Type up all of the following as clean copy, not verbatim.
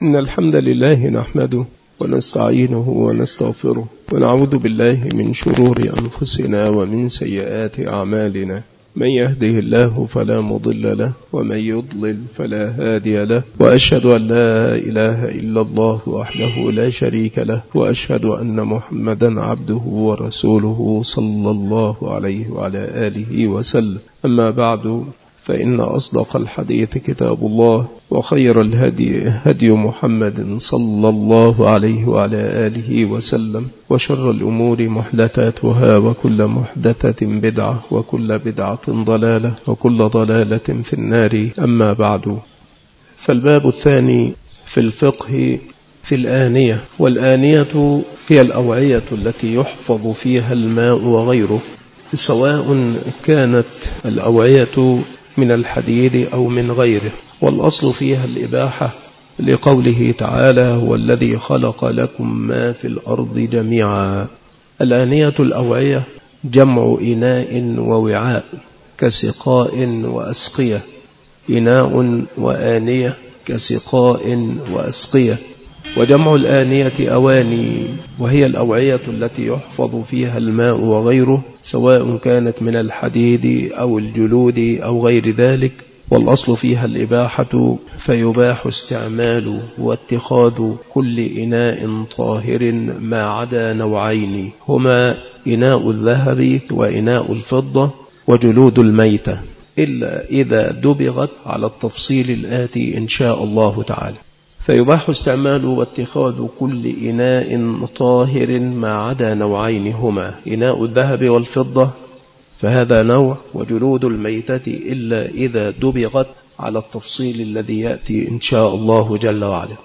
إن الحمد لله نحمده ونستعينه ونستغفره ونعوذ بالله من شرور أنفسنا ومن سيئات أعمالنا. من يهده الله فلا مضل له ومن يضلل فلا هادي له، وأشهد أن لا إله إلا الله وحده لا شريك له، وأشهد أن محمدا عبده ورسوله صلى الله عليه وعلى آله وسلم. أما بعد، فإن أصدق الحديث كتاب الله، وخير الهدي هدي محمد صلى الله عليه وعلى آله وسلم، وشر الأمور محدثاتها، وكل محدثة بدعة، وكل بدعة ضلالة، وكل ضلالة في النار. أما بعد، فالباب الثاني في الفقه في الآنية. والآنية هي الأوعية التي يحفظ فيها الماء وغيره، سواء كانت الأوعية من الحديد أو من غيره، والأصل فيها الإباحة لقوله تعالى: هو الذي خلق لكم ما في الأرض جميعا. الآنية الأوعية جمع إناء ووعاء كسقاء وأسقية، إناء وآنية كسقاء وأسقية. وجمع الآنية أواني، وهي الأوعية التي يحفظ فيها الماء وغيره، سواء كانت من الحديد أو الجلود أو غير ذلك، والأصل فيها الإباحة، فيباح استعمال واتخاذ كل إناء طاهر ما عدا نوعين، هما إناء الذهب وإناء الفضة وجلود الميتة، إلا إذا دبغت على التفصيل الآتي إن شاء الله تعالى. فيباح استعمال واتخاذ كل إناء طاهر ما عدا نوعين، هما إناء الذهب والفضة، فهذا نوع، وجلود الميتة إلا إذا دبغت على التفصيل الذي يأتي إن شاء الله جل وعلا.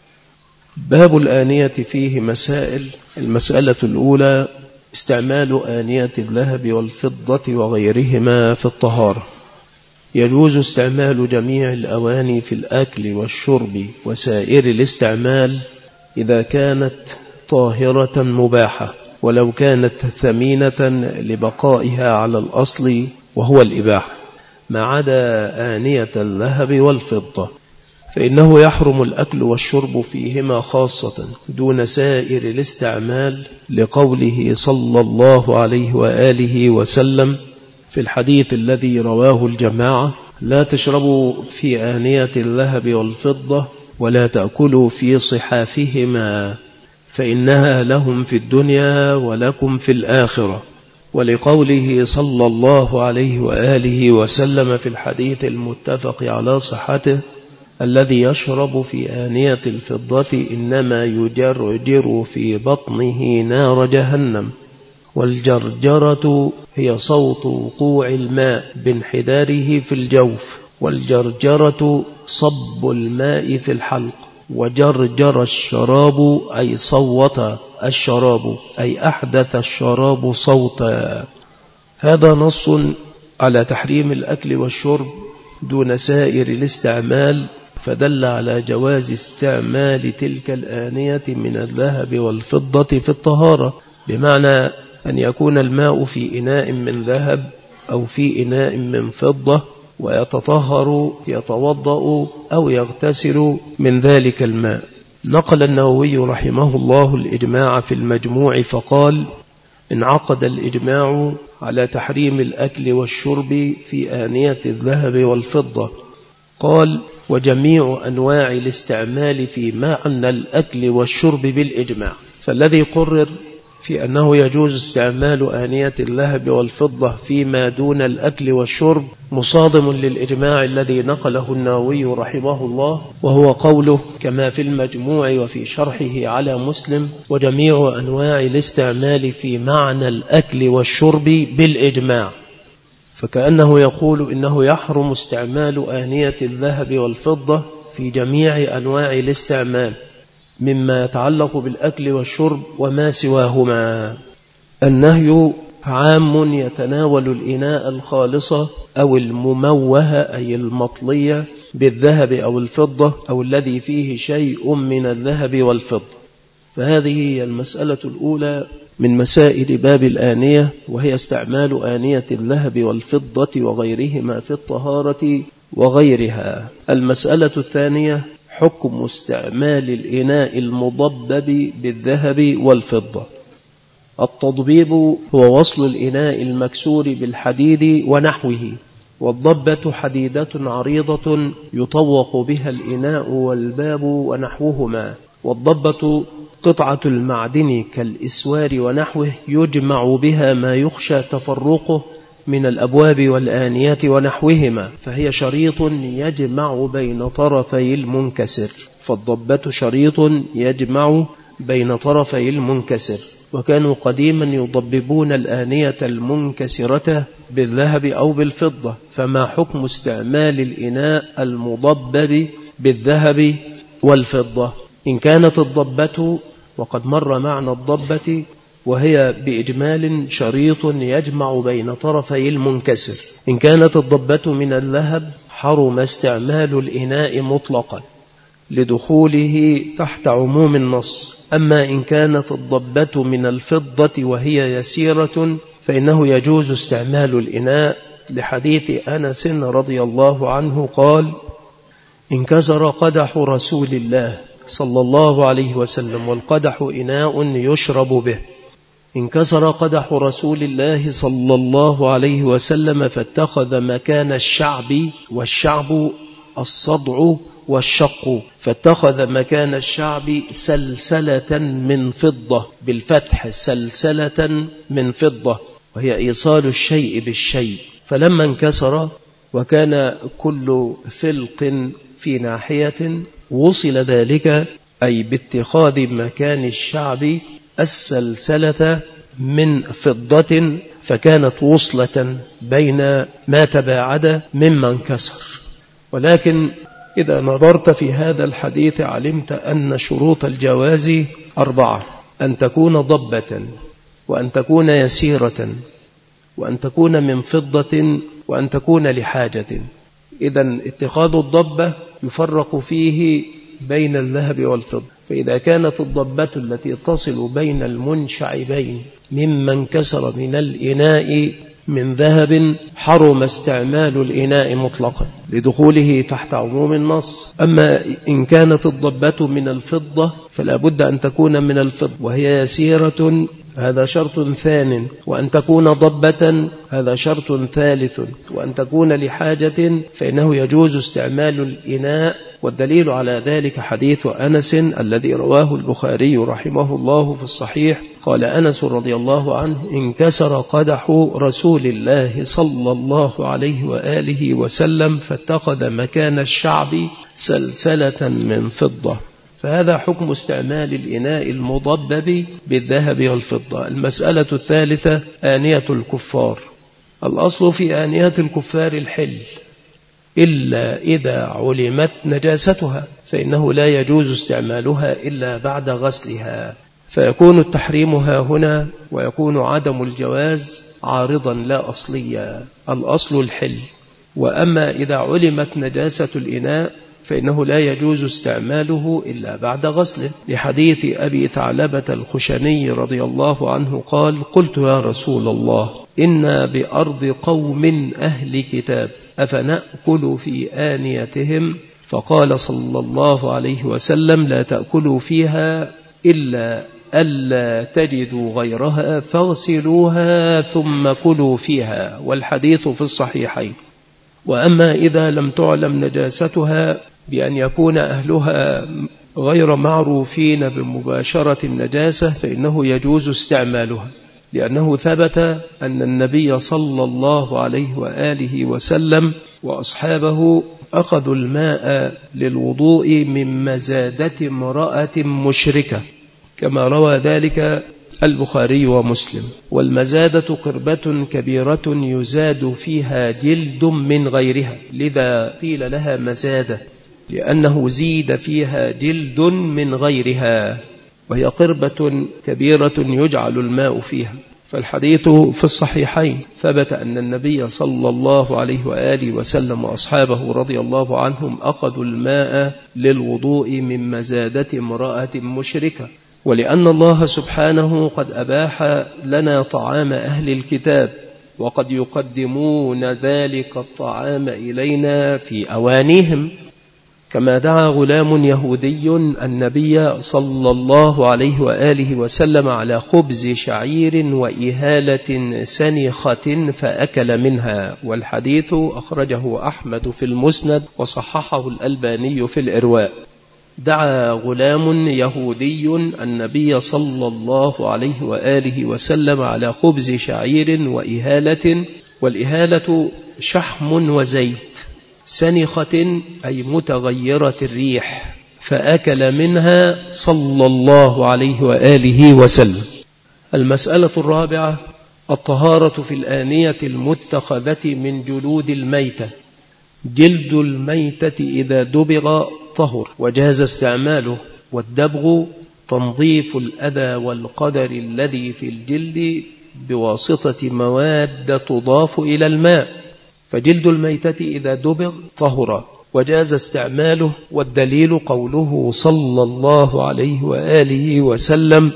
باب الآنية فيه مسائل. المسألة الأولى: استعمال آنية الذهب والفضة وغيرهما في الطهارة. يجوز استعمال جميع الأواني في الأكل والشرب وسائر الاستعمال إذا كانت طاهرة مباحة، ولو كانت ثمينة لبقائها على الأصل وهو الإباحة، ما عدا آنية الذهب والفضة، فإنه يحرم الأكل والشرب فيهما خاصة دون سائر الاستعمال، لقوله صلى الله عليه وآله وسلم في الحديث الذي رواه الجماعة: لا تشربوا في آنية الذهب والفضة ولا تأكلوا في صحافهما، فإنها لهم في الدنيا ولكم في الآخرة. ولقوله صلى الله عليه وآله وسلم في الحديث المتفق على صحته: الذي يشرب في آنية الفضة إنما يجرجر في بطنه نار جهنم. والجرجرة هي صوت وقوع الماء بانحداره في الجوف، والجرجرة صب الماء في الحلق. وجرجر الشراب أي صوت الشراب، أي أحدث الشراب صوتا. هذا نص على تحريم الأكل والشرب دون سائر الاستعمال، فدل على جواز استعمال تلك الآنية من الذهب والفضة في الطهارة، بمعنى أن يكون الماء في إناء من ذهب أو في إناء من فضة، ويتطهر يتوضأ أو يغتسل من ذلك الماء. نقل النووي رحمه الله الإجماع في المجموع فقال: انعقد الإجماع على تحريم الأكل والشرب في آنية الذهب والفضة. قال: وجميع أنواع الاستعمال في معنى الأكل والشرب بالإجماع. فالذي قرر في أنه يجوز استعمال آنية الذهب والفضة فيما دون الأكل والشرب مصادم للإجماع الذي نقله النووي رحمه الله، وهو قوله كما في المجموع وفي شرحه على مسلم: وجميع أنواع الاستعمال في معنى الأكل والشرب بالإجماع. فكأنه يقول إنه يحرم استعمال آنية الذهب والفضة في جميع أنواع الاستعمال مما يتعلق بالأكل والشرب وما سواهما. النهي عام يتناول الإناء الخالصة أو المموه أي المطلية بالذهب أو الفضة، أو الذي فيه شيء من الذهب والفضة. فهذه هي المسألة الأولى من مسائل باب الآنية، وهي استعمال آنية الذهب والفضة وغيرهما في الطهارة وغيرها. المسألة الثانية: حكم استعمال الإناء المضبب بالذهب والفضة. التضبيب هو وصل الإناء المكسور بالحديد ونحوه، والضبة حديدة عريضة يطوق بها الإناء والباب ونحوهما. والضبة قطعة المعدن كالإسوار ونحوه يجمع بها ما يخشى تفرقه من الأبواب والآنيات ونحوهما، فهي شريط يجمع بين طرفي المنكسر. فالضبة شريط يجمع بين طرفي المنكسر. وكانوا قديما يضببون الآنية المنكسرة بالذهب أو بالفضة. فما حكم استعمال الإناء المضبب بالذهب والفضة؟ إن كانت الضبة، وقد مر معنى الضبة، وهي بإجمال شريط يجمع بين طرفي المنكسر. إن كانت الضبة من الذهب حرم استعمال الإناء مطلقا لدخوله تحت عموم النص. أما إن كانت الضبة من الفضة وهي يسيرة فإنه يجوز استعمال الإناء، لحديث أنس رضي الله عنه قال: انكسر قدح رسول الله صلى الله عليه وسلم، والقدح إناء يشرب به. انكسر قدح رسول الله صلى الله عليه وسلم فاتخذ مكان الشعب، والشعب الصدع والشق، فاتخذ مكان الشعب سلسلة من فضة، بالفتح سلسلة من فضة، وهي إيصال الشيء بالشيء. فلما انكسر وكان كل فلق في ناحية وصل ذلك، أي باتخاذ مكان الشعب السلسلة من فضة، فكانت وصلة بين ما تباعد مما انكسر. ولكن إذا نظرت في هذا الحديث علمت أن شروط الجواز 4: أن تكون ضبة، وأن تكون يسيرة، وأن تكون من فضة، وأن تكون لحاجة. إذن اتخاذ الضبة يفرق فيه بين الذهب والفضة. فإذا كانت الضبة التي تصل بين المنشعبين مما انكسر من الإناء من ذهب حرم استعمال الإناء مطلقا لدخوله تحت عموم النص. أما إن كانت الضبة من الفضة فلا بد أن تكون من الفضة وهي يسيرة، هذا شرط ثان، وأن تكون ضبة هذا شرط ثالث، وأن تكون لحاجة فإنه يجوز استعمال الإناء. والدليل على ذلك حديث أنس الذي رواه البخاري رحمه الله في الصحيح. قال أنس رضي الله عنه: انكسر قدح رسول الله صلى الله عليه وآله وسلم فاتخذ مكان الشعب سلسلة من فضة. فهذا حكم استعمال الإناء المضبب بالذهب والفضة. المسألة الثالثة: آنية الكفار. الأصل في آنية الكفار الحل، إلا إذا علمت نجاستها فإنه لا يجوز استعمالها إلا بعد غسلها، فيكون التحريم ها هنا، ويكون عدم الجواز عارضا لا أصليا. الأصل الحل. وأما إذا علمت نجاسة الإناء فإنه لا يجوز استعماله إلا بعد غسله، لحديث أبي ثعلبة الخشني رضي الله عنه قال: قلت يا رسول الله إنا بأرض قوم أهل كتاب أفنأكل في آنيتهم؟ فقال صلى الله عليه وسلم: لا تأكلوا فيها إلا ألا تجدوا غيرها فاغسلوها ثم كلوا فيها. والحديث في الصحيحين. وأما إذا لم تعلم نجاستها بأن يكون أهلها غير معروفين بمباشرة النجاسة فإنه يجوز استعمالها، لأنه ثبت أن النبي صلى الله عليه وآله وسلم وأصحابه أخذوا الماء للوضوء من مزادة امرأة مشركة، كما روى ذلك البخاري ومسلم. والمزادة قربة كبيرة يزاد فيها جلد من غيرها، لذا قيل لها مزادة، لأنه زيد فيها جلد من غيرها، وهي قربة كبيرة يجعل الماء فيها. فالحديث في الصحيحين ثبت أن النبي صلى الله عليه وآله وسلم وأصحابه رضي الله عنهم أخذوا الماء للوضوء من مزادة امرأة مشركة. ولأن الله سبحانه قد أباح لنا طعام أهل الكتاب، وقد يقدمون ذلك الطعام إلينا في أوانيهم، كما دعا غلام يهودي النبي صلى الله عليه وآله وسلم على خبز شعير وإهالة سنخة فأكل منها، والحديث أخرجه أحمد في المسند وصححه الألباني في الإرواء. دعا غلام يهودي النبي صلى الله عليه وآله وسلم على خبز شعير وإهالة، والإهالة شحم وزيت، سنخة أي متغيرة الريح، فأكل منها صلى الله عليه وآله وسلم. المسألة الرابعة: الطهارة في الآنية المتخذة من جلود الميتة. جلد الميتة إذا دبغ طهر وجاز استعماله، والدبغ تنظيف الأذى والقدر الذي في الجلد بواسطة مواد تضاف إلى الماء، فجلد الميتة إذا دبغ طهر وجاز استعماله، والدليل قوله صلى الله عليه وآله وسلم: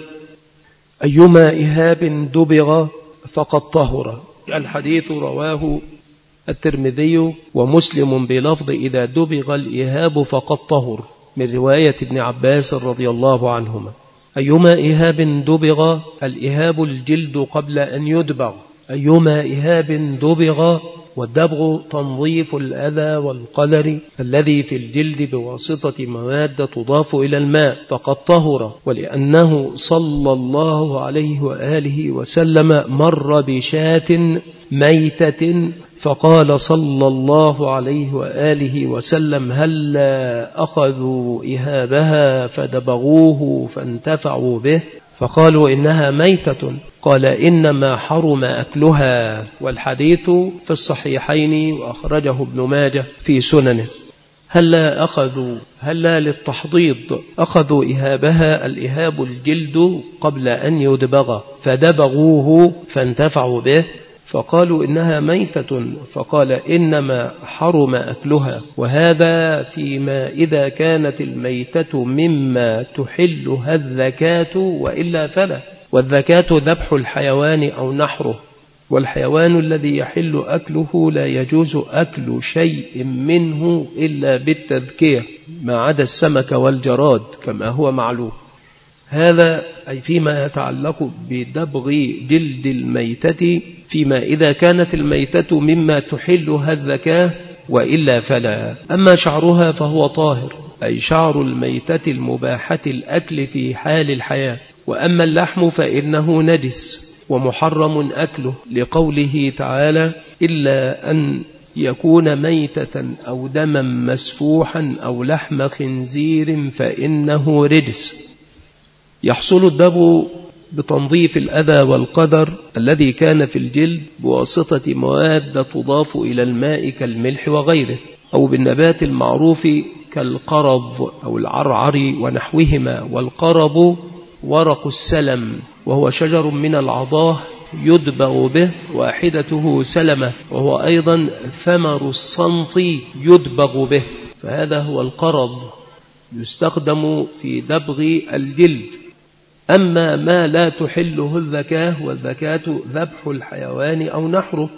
أيما إهاب دبغ فقد طهر. الحديث رواه الترمذي ومسلم بلفظ إذا دبغ الإهاب فقد طهر، من رواية ابن عباس رضي الله عنهما. أيما إهاب دبغ، الإهاب الجلد قبل أن يدبغ. أيما إهاب دبغ، والدبغ تنظيف الأذى والقدر الذي في الجلد بواسطة مواد تضاف إلى الماء فقد طهر، ولأنه صلى الله عليه وآله وسلم مر بشاة ميتة فقال صلى الله عليه وآله وسلم: هلا أخذوا إهابها فدبغوه فانتفعوا به؟ فقالوا إنها ميتة. قال: إنما حرم أكلها. والحديث في الصحيحين وأخرجه ابن ماجه في سننه. هلا أخذوا، هلا للتحضيض، أخذوا إهابها، الإهاب الجلد قبل أن يدبغ، فدبغوه فانتفعوا به، فقالوا إنها ميتة، فقال: إنما حرم أكلها. وهذا فيما إذا كانت الميتة مما تحلها الذكاة، وإلا فلا. والذكاة ذبح الحيوان أو نحره، والحيوان الذي يحل أكله لا يجوز أكل شيء منه إلا بالتذكية، ما عدا السمك والجراد كما هو معلوم. هذا أي فيما يتعلق بدبغ جلد الميتة، فيما إذا كانت الميتة مما تحلها الذكاة، وإلا فلا. أما شعرها فهو طاهر، أي شعر الميتة المباحة الأكل في حال الحياة. وأما اللحم فإنه نجس ومحرم أكله، لقوله تعالى: إلا أن يكون ميتة أو دما مسفوحا أو لحم خنزير فإنه رجس. يحصل الدبغ بتنظيف الأذى والقدر الذي كان في الجلد بواسطة مواد تضاف إلى الماء كالملح وغيره، أو بالنبات المعروف كالقرض أو العرعر ونحوهما. والقرض ورق السلم، وهو شجر من العضاه يدبغ به، واحدته سلمة، وهو أيضا ثمر الصنط يدبغ به، فهذا هو القرض، يستخدم في دبغ الجلد. أما ما لا تحله الذكاة، والذكاة ذبح الحيوان أو نحره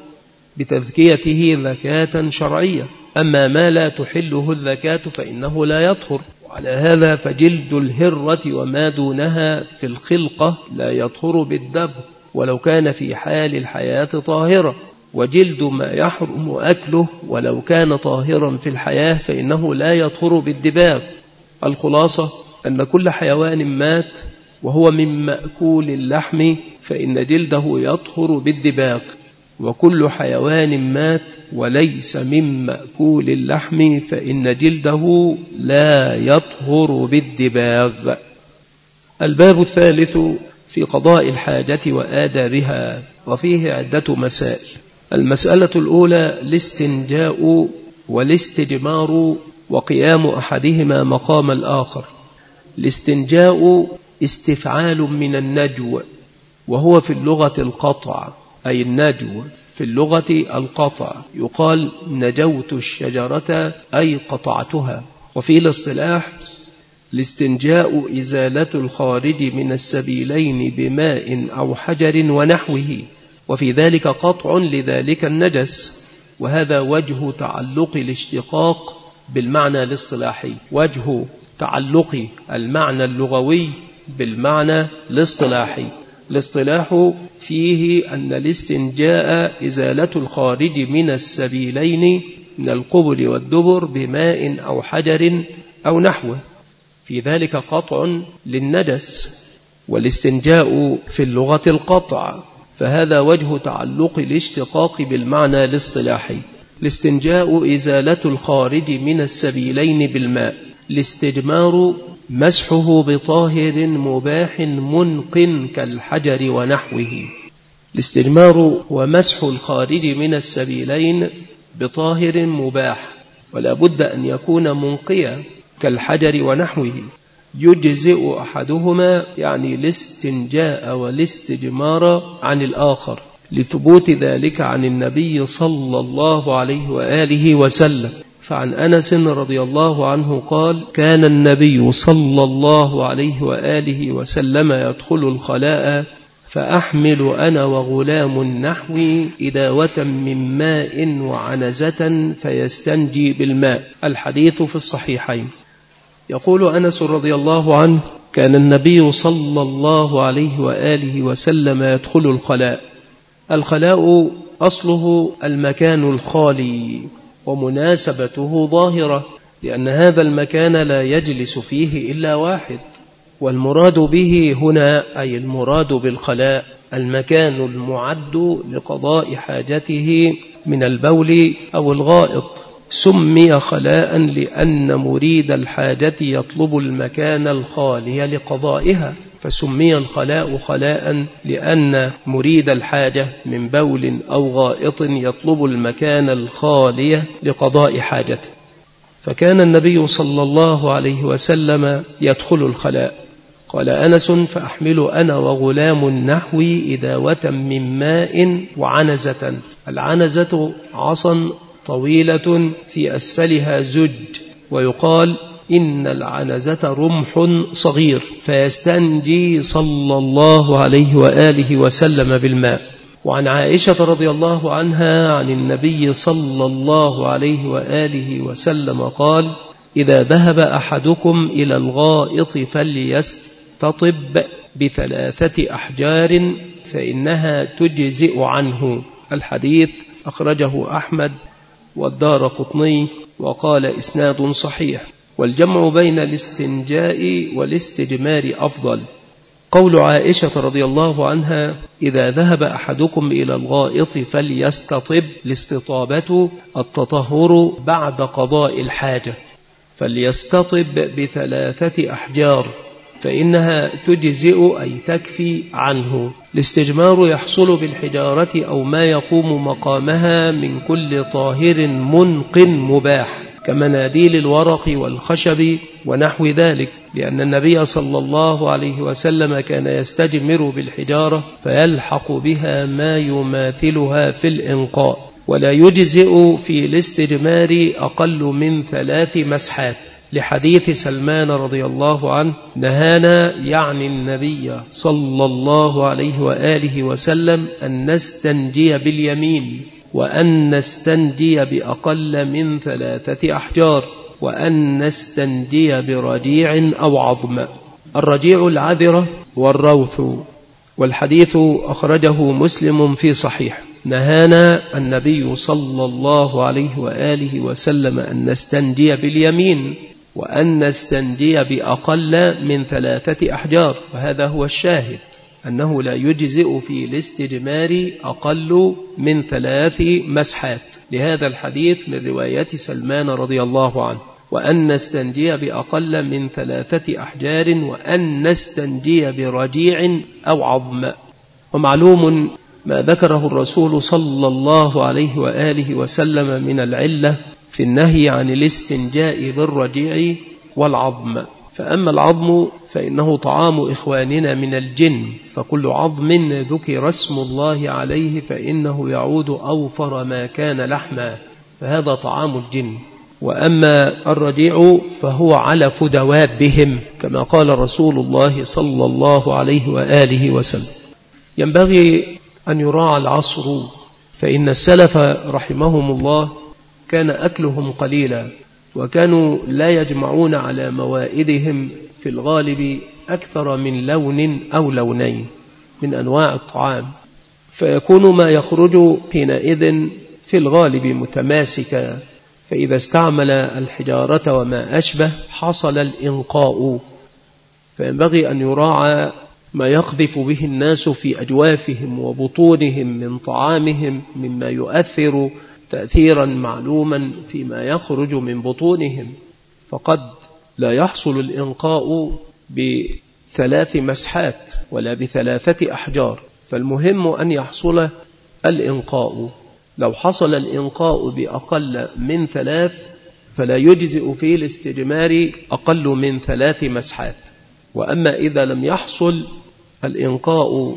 بتذكيته ذكاة شرعية. أما ما لا تحله الذكاة فإنه لا يطهر. وعلى هذا فجلد الهرة وما دونها في الخلقة لا يطهر بالدبغ ولو كان في حال الحياة طاهرة، وجلد ما يحرم أكله ولو كان طاهرا في الحياة فإنه لا يطهر بالدباغ. الخلاصة أن كل حيوان مات وهو من مأكول اللحم فإن جلده يطهر بالدباغ، وكل حيوان مات وليس من مأكول اللحم فإن جلده لا يطهر بالدباغ. الباب الثالث في قضاء الحاجة وآدابها، وفيه عدة مسائل. المسألة الأولى: الاستنجاء والاستجمار وقيام أحدهما مقام الآخر. الاستنجاء استفعال من النجو، وهو في اللغة القطع، أي النجو في اللغة القطع، يقال نجوت الشجرة أي قطعتها. وفي الاصطلاح الاستنجاء إزالة الخارج من السبيلين بماء أو حجر ونحوه، وفي ذلك قطع لذلك النجس، وهذا وجه تعلق الاشتقاق بالمعنى الاصطلاحي، وجه تعلق المعنى اللغوي بالمعنى الاصطلاحي. الاصطلاح فيه أن الاستنجاء إزالة الخارج من السبيلين من القبل والدبر بماء أو حجر أو نحوه، في ذلك قطع للنجس، والاستنجاء في اللغة القطع، فهذا وجه تعلق الاشتقاق بالمعنى الاصطلاحي. الاستنجاء إزالة الخارج من السبيلين بالماء. الاستجمار مسحه بطاهر مباح منق كالحجر ونحوه. الاستجمار ومسح الخارج من السبيلين بطاهر مباح، ولا بد أن يكون منقيا كالحجر ونحوه. يجزئ أحدهما يعني الاستنجاء والاستجمار عن الآخر، لثبوت ذلك عن النبي صلى الله عليه وآله وسلم. فعن أنس رضي الله عنه قال: كان النبي صلى الله عليه وآله وسلم يدخل الخلاء فأحمل أنا وغلام نحوي إداوة من ماء وعنزة فيستنجي بالماء. الحديث في الصحيحين. يقول أنس رضي الله عنه: كان النبي صلى الله عليه وآله وسلم يدخل الخلاء. الخلاء أصله المكان الخالي، ومناسبته ظاهرة، لأن هذا المكان لا يجلس فيه إلا واحد، والمراد به هنا أي المراد بالخلاء المكان المعد لقضاء حاجته من البول أو الغائط. سمي خلاء لأن مريد الحاجة يطلب المكان الخالي لقضائها، فسمي الخلاء خلاء لأن مريد الحاجة من بول أو غائط يطلب المكان الخالي لقضاء حاجته. فكان النبي صلى الله عليه وسلم يدخل الخلاء. قال أنس: فأحمل أنا وغلام نحوي إداوة من ماء وعنزة. العنزة عصا طويلة في أسفلها زج، ويقال إن العنزة رمح صغير، فيستنجي صلى الله عليه وآله وسلم بالماء. وعن عائشة رضي الله عنها عن النبي صلى الله عليه وآله وسلم قال: إذا ذهب أحدكم إلى الغائط فليستطب ب3 أحجار فإنها تجزئ عنه. الحديث أخرجه أحمد والدارقطني وقال إسناد صحيح. والجمع بين الاستنجاء والاستجمار أفضل. قول عائشة رضي الله عنها: إذا ذهب أحدكم إلى الغائط فليستطب، الاستطابة التطهر بعد قضاء الحاجة، فليستطب ب3 أحجار فإنها تجزئ أي تكفي عنه. الاستجمار يحصل بالحجارة أو ما يقوم مقامها من كل طاهر منق مباح، كمناديل الورق والخشب ونحو ذلك، لأن النبي صلى الله عليه وسلم كان يستجمر بالحجارة فيلحق بها ما يماثلها في الإنقاء. ولا يجزئ في الاستجمار أقل من 3 مسحات، لحديث سلمان رضي الله عنه: نهانا يعني النبي صلى الله عليه وآله وسلم أن نستنجي باليمين، وأن نستنجي بأقل من 3 أحجار، وأن نستنجي برجيع أو عظم. الرجيع العذرة والروث. والحديث أخرجه مسلم في صحيح. نهانا النبي صلى الله عليه وآله وسلم أن نستنجي باليمين، وأن نستنجي بأقل من 3 أحجار، وهذا هو الشاهد، أنه لا يجزئ في الاستجمار أقل من 3 مسحات، لهذا الحديث من رواية سلمان رضي الله عنه. وأن نستنجي بأقل من 3 أحجار، وأن نستنجي برجيع أو عظم. ومعلوم ما ذكره الرسول صلى الله عليه وآله وسلم من العلة في النهي عن الاستنجاء بالرجيع والعظم. فأما العظم فإنه طعام إخواننا من الجن، فكل عظم ذكر اسم الله عليه فإنه يعود أوفر ما كان لحما، فهذا طعام الجن. وأما الرجيع فهو علف دوابهم، كما قال رسول الله صلى الله عليه وآله وسلم. ينبغي أن يراعى العصر، فإن السلف رحمهم الله كان أكلهم قليلا، وكانوا لا يجمعون على موائدهم في الغالب أكثر من لون أو لونين من أنواع الطعام، فيكون ما يخرج حينئذ في الغالب متماسكا، فإذا استعمل الحجارة وما أشبه حصل الإنقاء. فينبغي أن يراعى ما يقذف به الناس في أجوافهم وبطونهم من طعامهم مما يؤثر تأثيرا معلوما فيما يخرج من بطونهم، فقد لا يحصل الإنقاء ب3 مسحات ولا ب3 أحجار، فالمهم أن يحصل الإنقاء. لو حصل الإنقاء بأقل من 3 فلا يجزئ فيه الاستجمار أقل من 3 مسحات. وأما إذا لم يحصل الإنقاء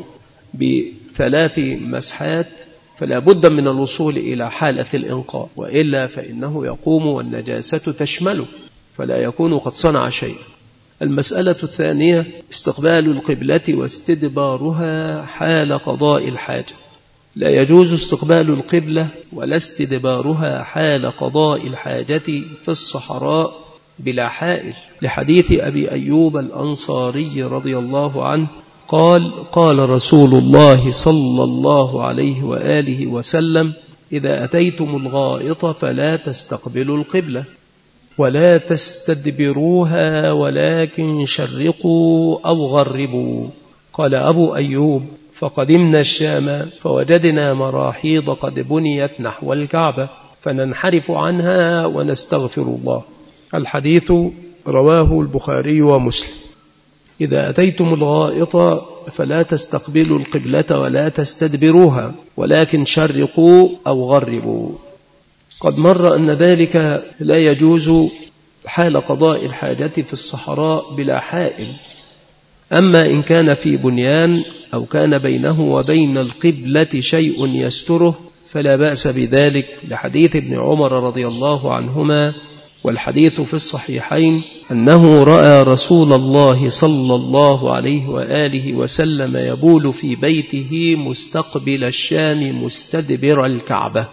ب3 مسحات فلا بد من الوصول إلى حالة الإنقاء، وإلا فإنه يقوم والنجاسة تشمله فلا يكون قد صنع شيء. المسألة الثانية استقبال القبلة واستدبارها حال قضاء الحاجة. لا يجوز استقبال القبلة ولا استدبارها حال قضاء الحاجة في الصحراء بلا حائل، لحديث أبي أيوب الأنصاري رضي الله عنه قال: قال رسول الله صلى الله عليه وآله وسلم: إذا أتيتم الغائط فلا تستقبلوا القبلة ولا تستدبروها ولكن شرقوا أو غربوا. قال أبو أيوب: فقدمنا الشام فوجدنا مراحيض قد بنيت نحو الكعبة فننحرف عنها ونستغفر الله. الحديث رواه البخاري ومسلم. إذا أتيتم الغائط فلا تستقبلوا القبلة ولا تستدبروها ولكن شرقوا أو غربوا. قد مر أن ذلك لا يجوز حال قضاء الحاجة في الصحراء بلا حائل. أما إن كان في بنيان أو كان بينه وبين القبلة شيء يستره فلا بأس بذلك، لحديث ابن عمر رضي الله عنهما، والحديث في الصحيحين، أنه رأى رسول الله صلى الله عليه وآله وسلم يبول في بيته مستقبل الشام مستدبر الكعبة.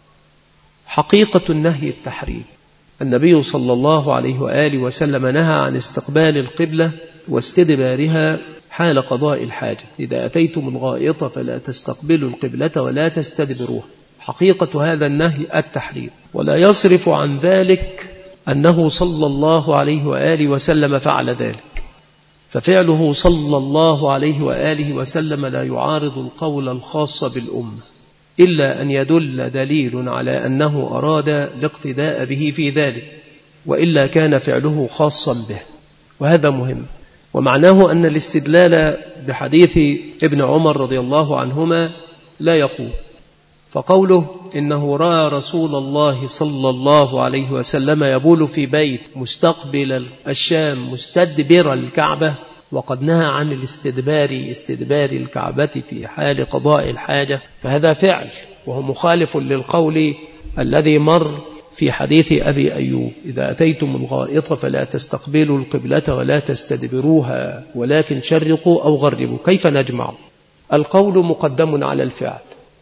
حقيقة النهي التحريم. النبي صلى الله عليه وآله وسلم نهى عن استقبال القبلة واستدبارها حال قضاء الحاجة. إذا أتيتم الغائط فلا تستقبلوا القبلة ولا تستدبروها. حقيقة هذا النهي التحريم، ولا يصرف عن ذلك أنه صلى الله عليه وآله وسلم فعل ذلك، ففعله صلى الله عليه وآله وسلم لا يعارض القول الخاص بالأمة، إلا أن يدل دليل على أنه أراد الاقتداء به في ذلك، وإلا كان فعله خاصا به، وهذا مهم. ومعناه أن الاستدلال بحديث ابن عمر رضي الله عنهما لا يقول. فقوله إنه رأى رسول الله صلى الله عليه وسلم يبول في بيت مستقبل الشام مستدبر الكعبة، وقد نهى عن استدبار الكعبة في حال قضاء الحاجة، فهذا فعل وهو مخالف للقول الذي مر في حديث أبي أيوب: إذا أتيتم الغائط فلا تستقبلوا القبلة ولا تستدبروها ولكن شرقوا أو غربوا. كيف نجمع؟ القول مقدم على الفعل.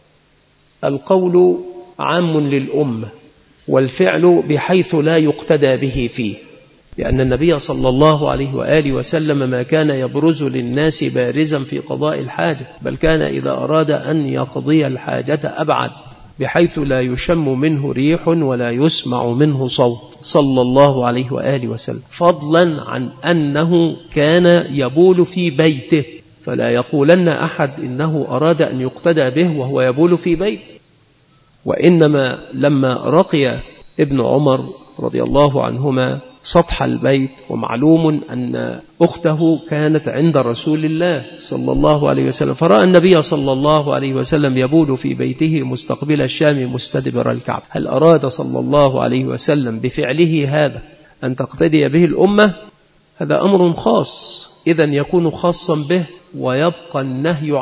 القول عام للأمة، والفعل بحيث لا يقتدى به فيه، لأن النبي صلى الله عليه وآله وسلم ما كان يبرز للناس بارزا في قضاء الحاجة، بل كان إذا أراد أن يقضي الحاجة أبعد بحيث لا يشم منه ريح ولا يسمع منه صوت صلى الله عليه وآله وسلم، فضلا عن أنه كان يبول في بيته، فلا يقولن أحد إنه أراد أن يقتدى به وهو يبول في بيته. وإنما لما رقي ابن عمر رضي الله عنهما سطح البيت، ومعلوم أن أخته كانت عند رسول الله صلى الله عليه وسلم، فرأى النبي صلى الله عليه وسلم يبول في بيته مستقبل الشام مستدبر الكعبة. هل أراد صلى الله عليه وسلم بفعله هذا أن تقتدي به الأمة؟ هذا أمر خاص، إذن يكون خاصا به، ويبقى النهي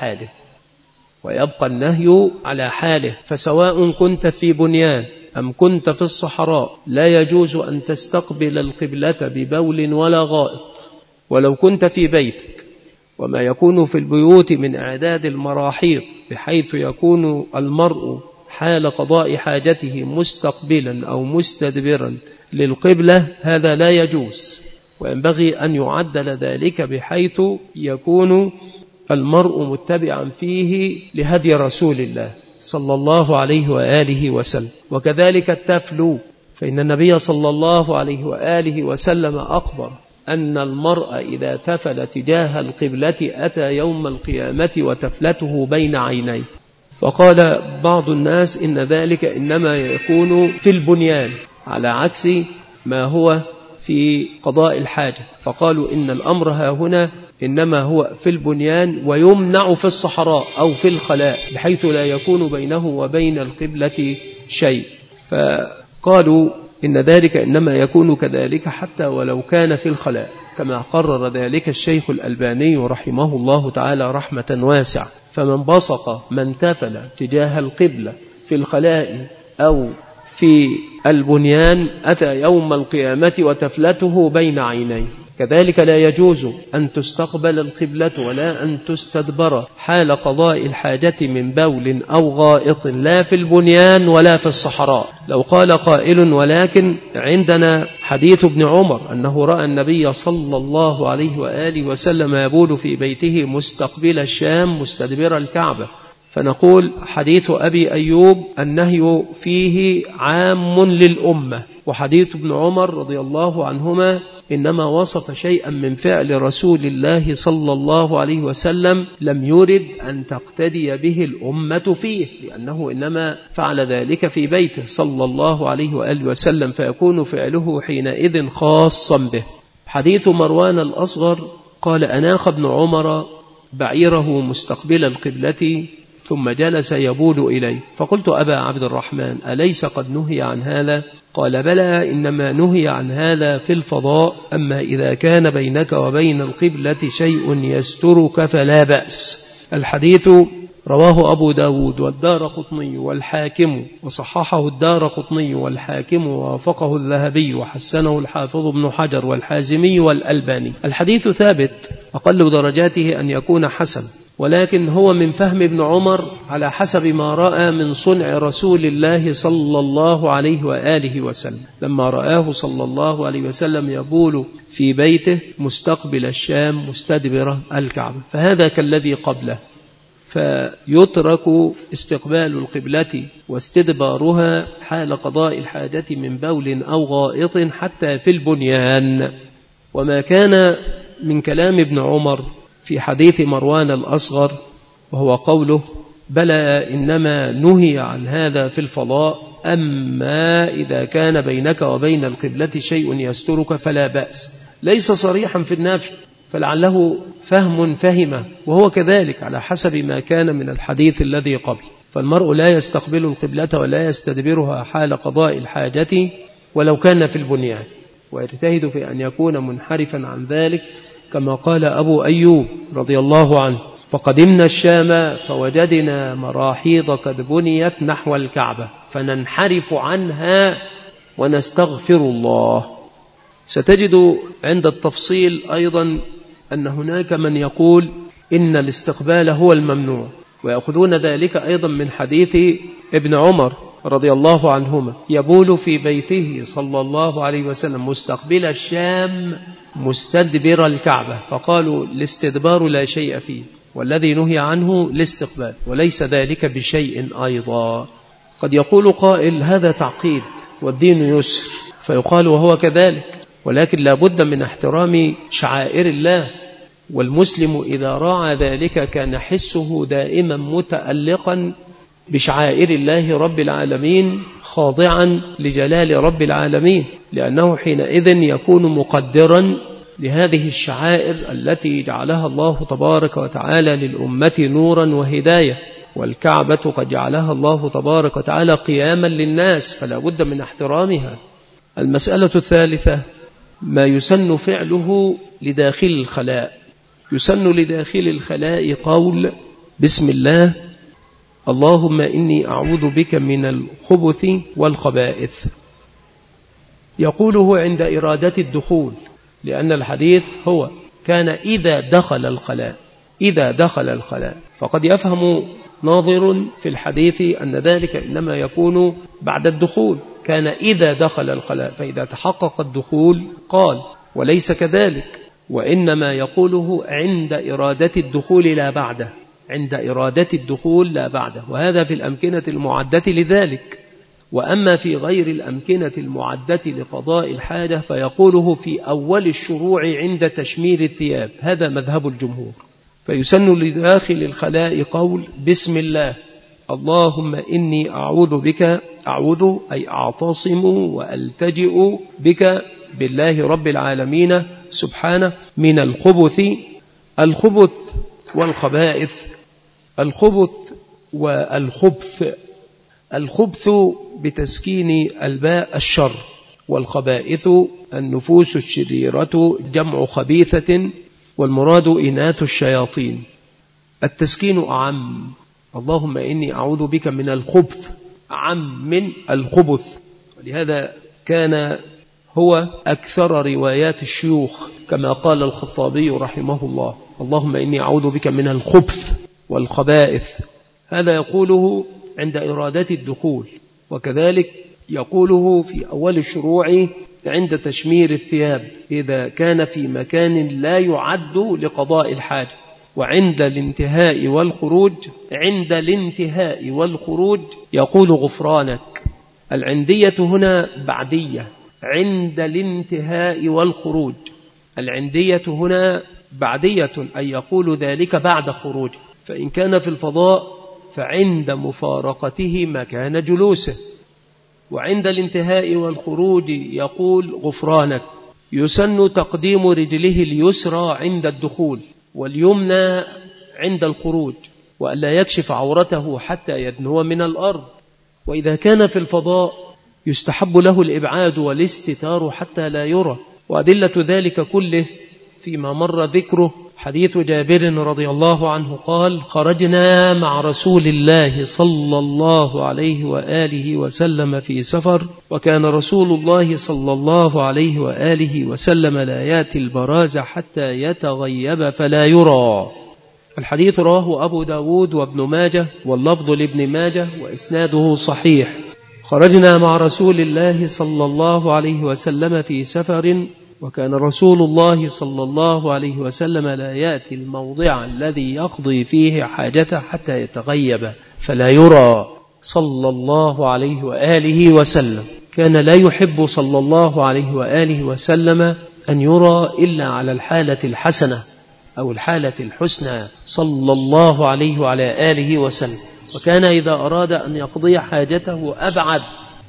على حاله. فسواء كنت في بنيان أم كنت في الصحراء لا يجوز أن تستقبل القبلة ببول ولا غائط. ولو كنت في بيتك، وما يكون في البيوت من إعداد المراحيض بحيث يكون المرء حال قضاء حاجته مستقبلا أو مستدبرا للقبلة هذا لا يجوز، وينبغي أن يعدل ذلك بحيث يكون المرء متبعا فيه لهدي رسول الله صلى الله عليه وآله وسلم. وكذلك التفل، فإن النبي صلى الله عليه وآله وسلم أخبر أن المرء إذا تفل تجاه القبلة أتى يوم القيامة وتفلته بين عينيه. فقال بعض الناس إن ذلك إنما يكون في البنيان على عكس ما هو في قضاء الحاجة، فقالوا إن الأمر هنا إنما هو في البنيان ويمنع في الصحراء أو في الخلاء بحيث لا يكون بينه وبين القبلة شيء. فقالوا إن ذلك إنما يكون كذلك حتى ولو كان في الخلاء، كما قرر ذلك الشيخ الألباني رحمه الله تعالى رحمة واسعة. فمن بصق من تفل تجاه القبلة في الخلاء أو في البنيان أتى يوم القيامة وتفلته بين عينيه. كذلك لا يجوز أن تستقبل القبلة ولا أن تستدبر حال قضاء الحاجة من بول أو غائط لا في البنيان ولا في الصحراء. لو قال قائل ولكن عندنا حديث ابن عمر أنه رأى النبي صلى الله عليه وآله وسلم يبول في بيته مستقبل الشام مستدبر الكعبة، فنقول حديث أبي أيوب النهي فيه عام للأمة، وحديث ابن عمر رضي الله عنهما إنما وصف شيئا من فعل رسول الله صلى الله عليه وسلم لم يرد أن تقتدي به الأمة فيه، لأنه إنما فعل ذلك في بيته صلى الله عليه وآله وسلم، فيكون فعله حينئذ خاصا به. حديث مروان الأصغر قال أناخ ابن عمر بعيره مستقبل القبلة ثم جلس يبول إليه، فقلت أبا عبد الرحمن أليس قد نهي عن هذا؟ قال بلى، إنما نهي عن هذا في الفضاء، أما إذا كان بينك وبين القبلة شيء يسترك فلا بأس. الحديث رواه أبو داود والدارقطني والحاكم، وصححه الدارقطني والحاكم ووافقه الذهبي وحسنه الحافظ ابن حجر والحازمي والألباني. الحديث ثابت، أقل درجاته أن يكون حسن، ولكن هو من فهم ابن عمر على حسب ما رأى من صنع رسول الله صلى الله عليه وآله وسلم لما رآه صلى الله عليه وسلم يبول في بيته مستقبل الشام مستدبر الكعبة، فهذا كالذي قبله، فيترك استقبال القبلة واستدبارها حال قضاء الحاجة من بول أو غائط حتى في البنيان. وما كان من كلام ابن عمر في حديث مروان الأصغر وهو قوله بلى إنما نهي عن هذا في الفضاء، أما إذا كان بينك وبين القبلة شيء يسترك فلا بأس، ليس صريحا في النفي، فلعله فهمه، وهو كذلك على حسب ما كان من الحديث الذي قبل. فالمرء لا يستقبل القبلة ولا يستدبرها حال قضاء الحاجة ولو كان في البنيان، ويجتهد في أن يكون منحرفا عن ذلك، كما قال أبو أيوب رضي الله عنه فقدمنا الشام فوجدنا مراحيض قد بنيت نحو الكعبة فننحرف عنها ونستغفر الله. ستجد عند التفصيل أيضا أن هناك من يقول إن الاستقبال هو الممنوع، ويأخذون ذلك أيضا من حديث ابن عمر رضي الله عنهما يبول في بيته صلى الله عليه وسلم مستقبل الشام مستدبر الكعبة، فقالوا الاستدبار لا شيء فيه، والذي نهي عنه الاستقبال، وليس ذلك بشيء أيضا. قد يقول قائل هذا تعقيد والدين يسر، فيقال وهو كذلك، ولكن لا بد من احترام شعائر الله، والمسلم إذا راعى ذلك كان حسه دائما متألقا بشعائر الله رب العالمين خاضعا لجلال رب العالمين، لأنه حينئذ يكون مقدرا لهذه الشعائر التي جعلها الله تبارك وتعالى للأمة نورا وهداية، والكعبة قد جعلها الله تبارك وتعالى قياما للناس، فلا بد من احترامها. المسألة الثالثة ما يسن فعله لداخل الخلاء. يسن لداخل الخلاء قول بسم الله اللهم إني أعوذ بك من الخبث والخبائث، يقوله عند إرادة الدخول، لأن الحديث هو كان إذا دخل الخلاء، فقد يفهم ناظر في الحديث أن ذلك إنما يكون بعد الدخول، كان إذا دخل الخلاء، فإذا تحقق الدخول قال، وليس كذلك، وإنما يقوله عند إرادة الدخول لا بعده، عند إرادة الدخول لا بعده، وهذا في الأمكنة المعدة لذلك. وأما في غير الأمكنة المعدة لقضاء الحاجة فيقوله في أول الشروع عند تشمير الثياب، هذا مذهب الجمهور. فيسن لداخل الخلاء قول بسم الله، اللهم إني أعوذ بك، أعوذ أي أعتصم وألتجئ بك بالله رب العالمين سبحانه من الخبث والخبائث. الخبث والخبث، الخبث بتسكين الباء الشر، والخبائث النفوس الشريرة جمع خبيثة، والمراد إناث الشياطين. التسكين أعم، اللهم إني أعوذ بك من الخبث أعم من الخبث، ولهذا كان هو أكثر روايات الشيوخ كما قال الخطابي رحمه الله، اللهم إني أعوذ بك من الخبث والخبائث، هذا يقوله عند إرادة الدخول، وكذلك يقوله في أول الشروع عند تشمير الثياب إذا كان في مكان لا يعد لقضاء الحاجة، وعند الانتهاء والخروج، عند الانتهاء والخروج يقول غفرانك. العندية هنا بعدية، عند الانتهاء والخروج، العندية هنا بعدية أي يقول ذلك بعد خروج، فإن كان في الفضاء فعند مفارقته مكان جلوسه، وعند الانتهاء والخروج يقول غفرانك. يسن تقديم رجله اليسرى عند الدخول واليمنى عند الخروج، وألا يكشف عورته حتى يدنو من الأرض. وإذا كان في الفضاء يستحب له الإبعاد والاستتار حتى لا يرى، وأدلة ذلك كله فيما مر ذكره حديث جابر رضي الله عنه قال: خرجنا مع رسول الله صلى الله عليه وآله وسلم في سفر، وكان رسول الله صلى الله عليه وآله وسلم لا يأتي البراز حتى يتغيب فلا يرى. الحديث رواه أبو داود وابن ماجه، واللفظ لابن ماجه وإسناده صحيح. خرجنا مع رسول الله صلى الله عليه وسلم في سفر، وكان رسول الله صلى الله عليه وسلم لا يأتي الموضع الذي يقضي فيه حاجته حتى يتغيب فلا يرى صلى الله عليه وآله وسلم. كان لا يحب صلى الله عليه وآله وسلم أن يرى إلا على الحالة الحسنة أو الحالة الحسنى صلى الله عليه وعلى آله وسلم. وكان إذا أراد أن يقضي حاجته أبعد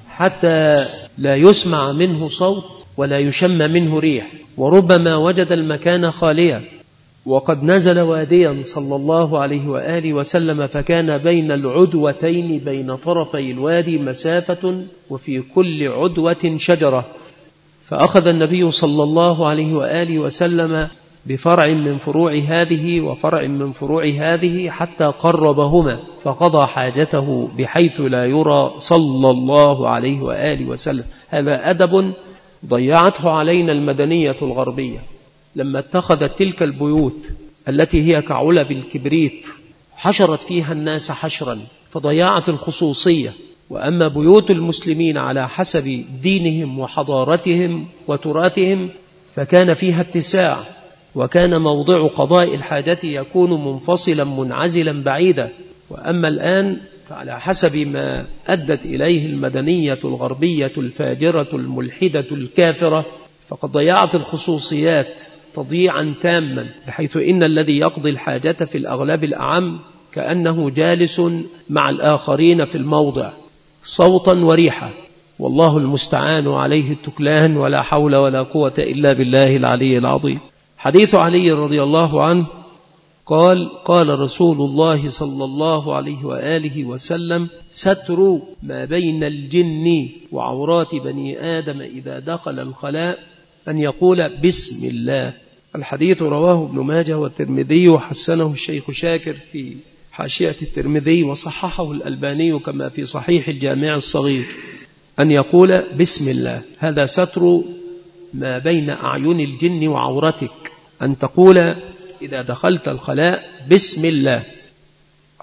حتى لا يسمع منه صوت ولا يشم منه ريح، وربما وجد المكان خاليا. وقد نزل واديا صلى الله عليه وآله وسلم، فكان بين العدوتين بين طرفي الوادي مسافة، وفي كل عدوة شجرة، فأخذ النبي صلى الله عليه وآله وسلم بفرع من فروع هذه وفرع من فروع هذه حتى قربهما، فقضى حاجته بحيث لا يرى صلى الله عليه وآله وسلم. هذا أدب ضيعته علينا المدنية الغربية لما اتخذت تلك البيوت التي هي كعلب الكبريت، حشرت فيها الناس حشرا فضيعت الخصوصية. وأما بيوت المسلمين على حسب دينهم وحضارتهم وتراثهم فكان فيها اتساع، وكان موضع قضاء الحاجة يكون منفصلا منعزلا بعيدا. وأما الآن فعلى حسب ما أدت إليه المدنية الغربية الفاجرة الملحدة الكافرة، فقد ضيعت الخصوصيات تضييعا تاما، بحيث إن الذي يقضي الحاجة في الأغلب الأعم كأنه جالس مع الآخرين في الموضع صوتا وريحة، والله المستعان عليه التكلان، ولا حول ولا قوة إلا بالله العلي العظيم. حديث علي رضي الله عنه قال: قال رسول الله صلى الله عليه وآله وسلم: ستر ما بين الجن وعورات بني آدم إذا دخل الخلاء أن يقول بسم الله. الحديث رواه ابن ماجه والترمذي، وحسنه الشيخ شاكر في حاشية الترمذي، وصححه الألباني كما في صحيح الجامع الصغير، أن يقول بسم الله. هذا ستر ما بين أعين الجن وعورتك، أن تقول إذا دخلت الخلاء بسم الله.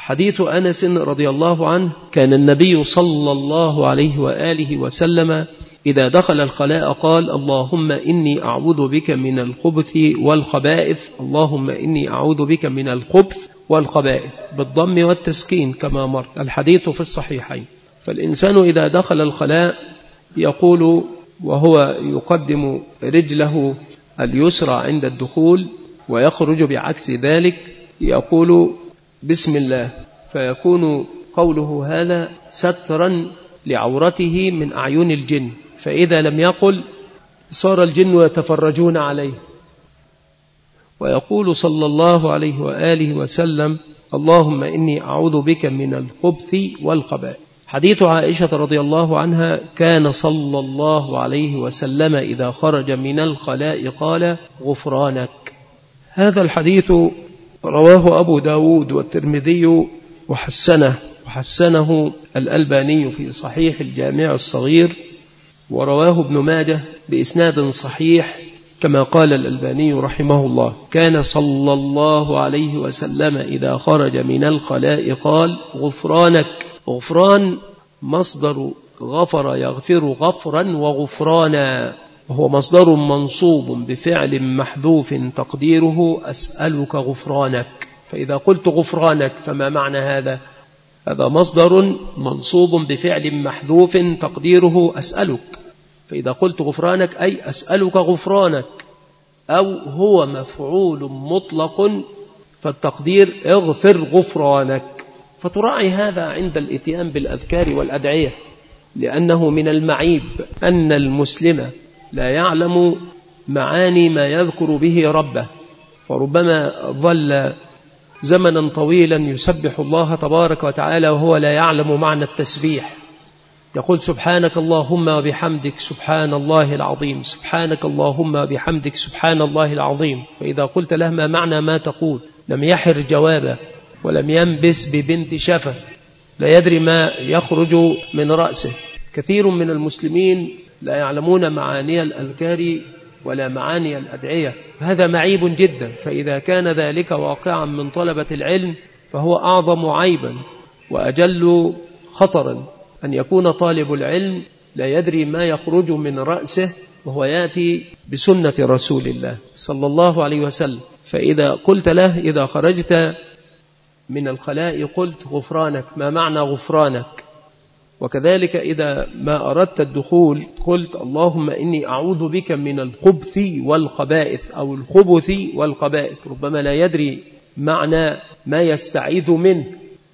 حديث أنس رضي الله عنه: كان النبي صلى الله عليه وآله وسلم إذا دخل الخلاء قال: اللهم إني أعوذ بك من الخبث والخبائث. اللهم إني أعوذ بك من الخبث والخبائث، بالضم والتسكين كما مر. الحديث في الصحيحين. فالإنسان إذا دخل الخلاء يقول وهو يقدم رجله اليسرى عند الدخول ويخرج بعكس ذلك، يقول بسم الله، فيكون قوله هذا سترا لعورته من أعين الجن، فإذا لم يقل صار الجن يتفرجون عليه. ويقول صلى الله عليه وآله وسلم: اللهم إني أعوذ بك من الخبث والخبائث. حديث عائشة رضي الله عنها: كان صلى الله عليه وسلم إذا خرج من الخلاء قال: غفرانك. هذا الحديث رواه أبو داود والترمذي وحسنه الألباني في صحيح الجامع الصغير، ورواه ابن ماجه بإسناد صحيح كما قال الألباني رحمه الله: كان صلى الله عليه وسلم إذا خرج من الخلاء قال: غفرانك. غفران مصدر غفر يغفر غفرا وغفرانا، وهو مصدر منصوب بفعل محذوف تقديره أسألك غفرانك. فإذا قلت غفرانك فما معنى هذا؟ هذا مصدر منصوب بفعل محذوف تقديره أسألك، فإذا قلت غفرانك أي أسألك غفرانك، أو هو مفعول مطلق فالتقدير اغفر غفرانك. فتراعي هذا عند الاتيان بالأذكار والأدعية، لأنه من المعيب أن المسلم لا يعلم معاني ما يذكر به ربه، فربما ظل زمنا طويلا يسبح الله تبارك وتعالى وهو لا يعلم معنى التسبيح. يقول سبحانك اللهم وبحمدك سبحان الله العظيم، سبحانك اللهم وبحمدك سبحان الله العظيم. فإذا قلت له ما معنى ما تقول لم يحر جوابه ولم ينبس ببنت شفة، لا يدري ما يخرج من رأسه. كثير من المسلمين لا يعلمون معاني الأذكار ولا معاني الأدعية، هذا معيب جدا. فإذا كان ذلك واقعا من طلبة العلم فهو أعظم عيبا وأجل خطرا، أن يكون طالب العلم لا يدري ما يخرج من رأسه وهو يأتي بسنة رسول الله صلى الله عليه وسلم. فإذا قلت له إذا خرجت من الخلاء قلت غفرانك، ما معنى غفرانك؟ وكذلك إذا ما أردت الدخول قلت اللهم إني أعوذ بك من الخبث والخبائث أو الخبث والخبائث، ربما لا يدري معنى ما يستعيذ منه.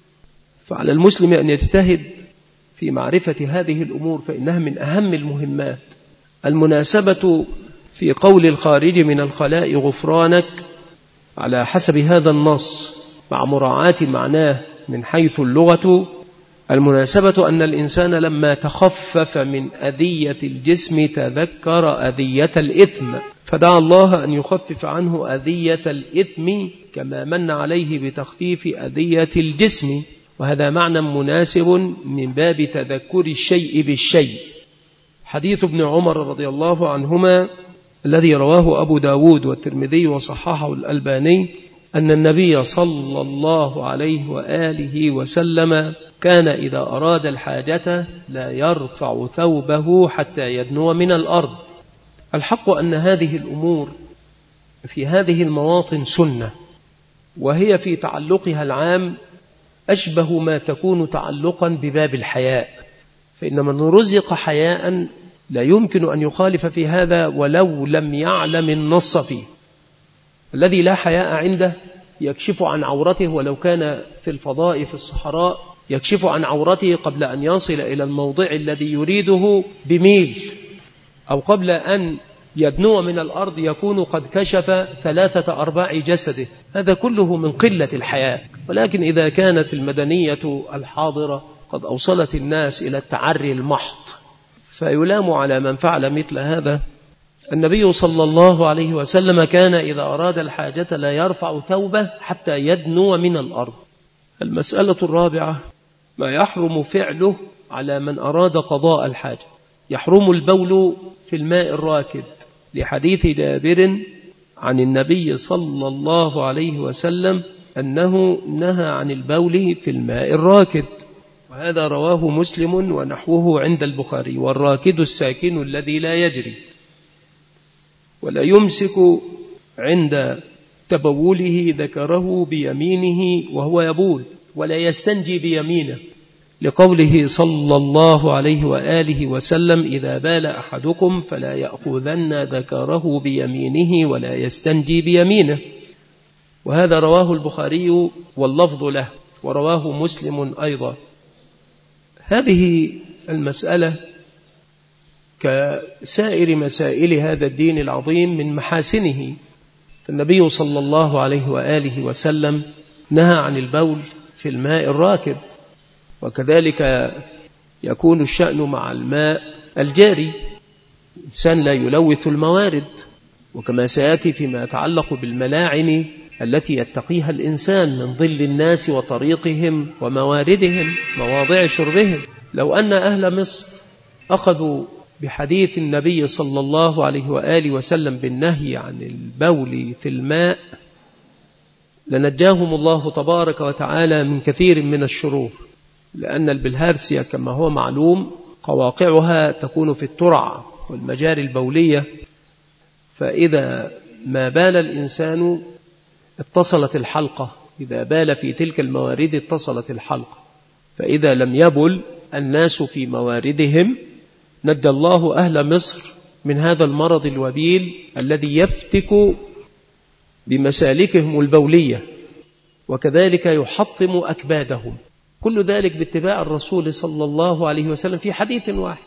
فعلى المسلم أن يجتهد في معرفة هذه الأمور، فإنها من أهم المهمات. المناسبة في قول الخارج من الخلاء غفرانك على حسب هذا النص مع مراعاة معناه من حيث اللغة، المناسبة أن الإنسان لما تخفف من أذية الجسم تذكر أذية الإثم، فدعا الله أن يخفف عنه أذية الإثم كما من عليه بتخفيف أذية الجسم، وهذا معنى مناسب من باب تذكر الشيء بالشيء. حديث ابن عمر رضي الله عنهما الذي رواه أبو داود والترمذي وصححه الألباني أن النبي صلى الله عليه وآله وسلم كان إذا أراد الحاجة لا يرفع ثوبه حتى يدنو من الأرض. الحق أن هذه الأمور في هذه المواطن سنة، وهي في تعلقها العام أشبه ما تكون تعلقا بباب الحياء، فإن من رزق حياء لا يمكن أن يخالف في هذا ولو لم يعلم النص فيه. الذي لا حياء عنده يكشف عن عورته، ولو كان في الفضاء في الصحراء يكشف عن عورته قبل أن يصل إلى الموضع الذي يريده بميل، أو قبل أن يدنو من الأرض يكون قد كشف 3/4 جسده. هذا كله من قلة الحياء. ولكن إذا كانت المدنية الحاضرة قد أوصلت الناس إلى التعري المحض فيلام على من فعل مثل هذا. النبي صلى الله عليه وسلم كان إذا أراد الحاجة لا يرفع ثوبه حتى يدنو من الأرض. المسألة الرابعة ما يحرم فعله على من أراد قضاء الحاجة. يحرم البول في الماء الراكد لحديث جابر عن النبي صلى الله عليه وسلم أنه نهى عن البول في الماء الراكد، وهذا رواه مسلم ونحوه عند البخاري. والراكد الساكن الذي لا يجري، ولا يمسك عند تبوله ذكره بيمينه وهو يبول، ولا يستنجي بيمينه، لقوله صلى الله عليه وآله وسلم: إذا بال أحدكم فلا يأخذن ذكره بيمينه ولا يستنجي بيمينه. وهذا رواه البخاري واللفظ له، ورواه مسلم أيضا. هذه المسألة كسائر مسائل هذا الدين العظيم من محاسنه، فالنبي صلى الله عليه وآله وسلم نهى عن البول في الماء الراكد، وكذلك يكون الشأن مع الماء الجاري. الإنسان لا يلوث الموارد، وكما سيأتي فيما يتعلق بالملاعن التي يتقيها الإنسان من ظل الناس وطريقهم ومواردهم مواضع شربهم. لو أن أهل مصر أخذوا بحديث النبي صلى الله عليه وآله وسلم بالنهي عن البول في الماء لنجاهم الله تبارك وتعالى من كثير من الشرور، لأن البلهارسيا كما هو معلوم قواقعها تكون في الترع والمجاري البولية، فإذا ما بال الإنسان اتصلت الحلقة، إذا بال في تلك الموارد اتصلت الحلقة، فإذا لم يبل الناس في مواردهم نجى الله أهل مصر من هذا المرض الوبيل الذي يفتك بمسالكهم البولية، وكذلك يحطم أكبادهم. كل ذلك باتباع الرسول صلى الله عليه وسلم في حديث واحد،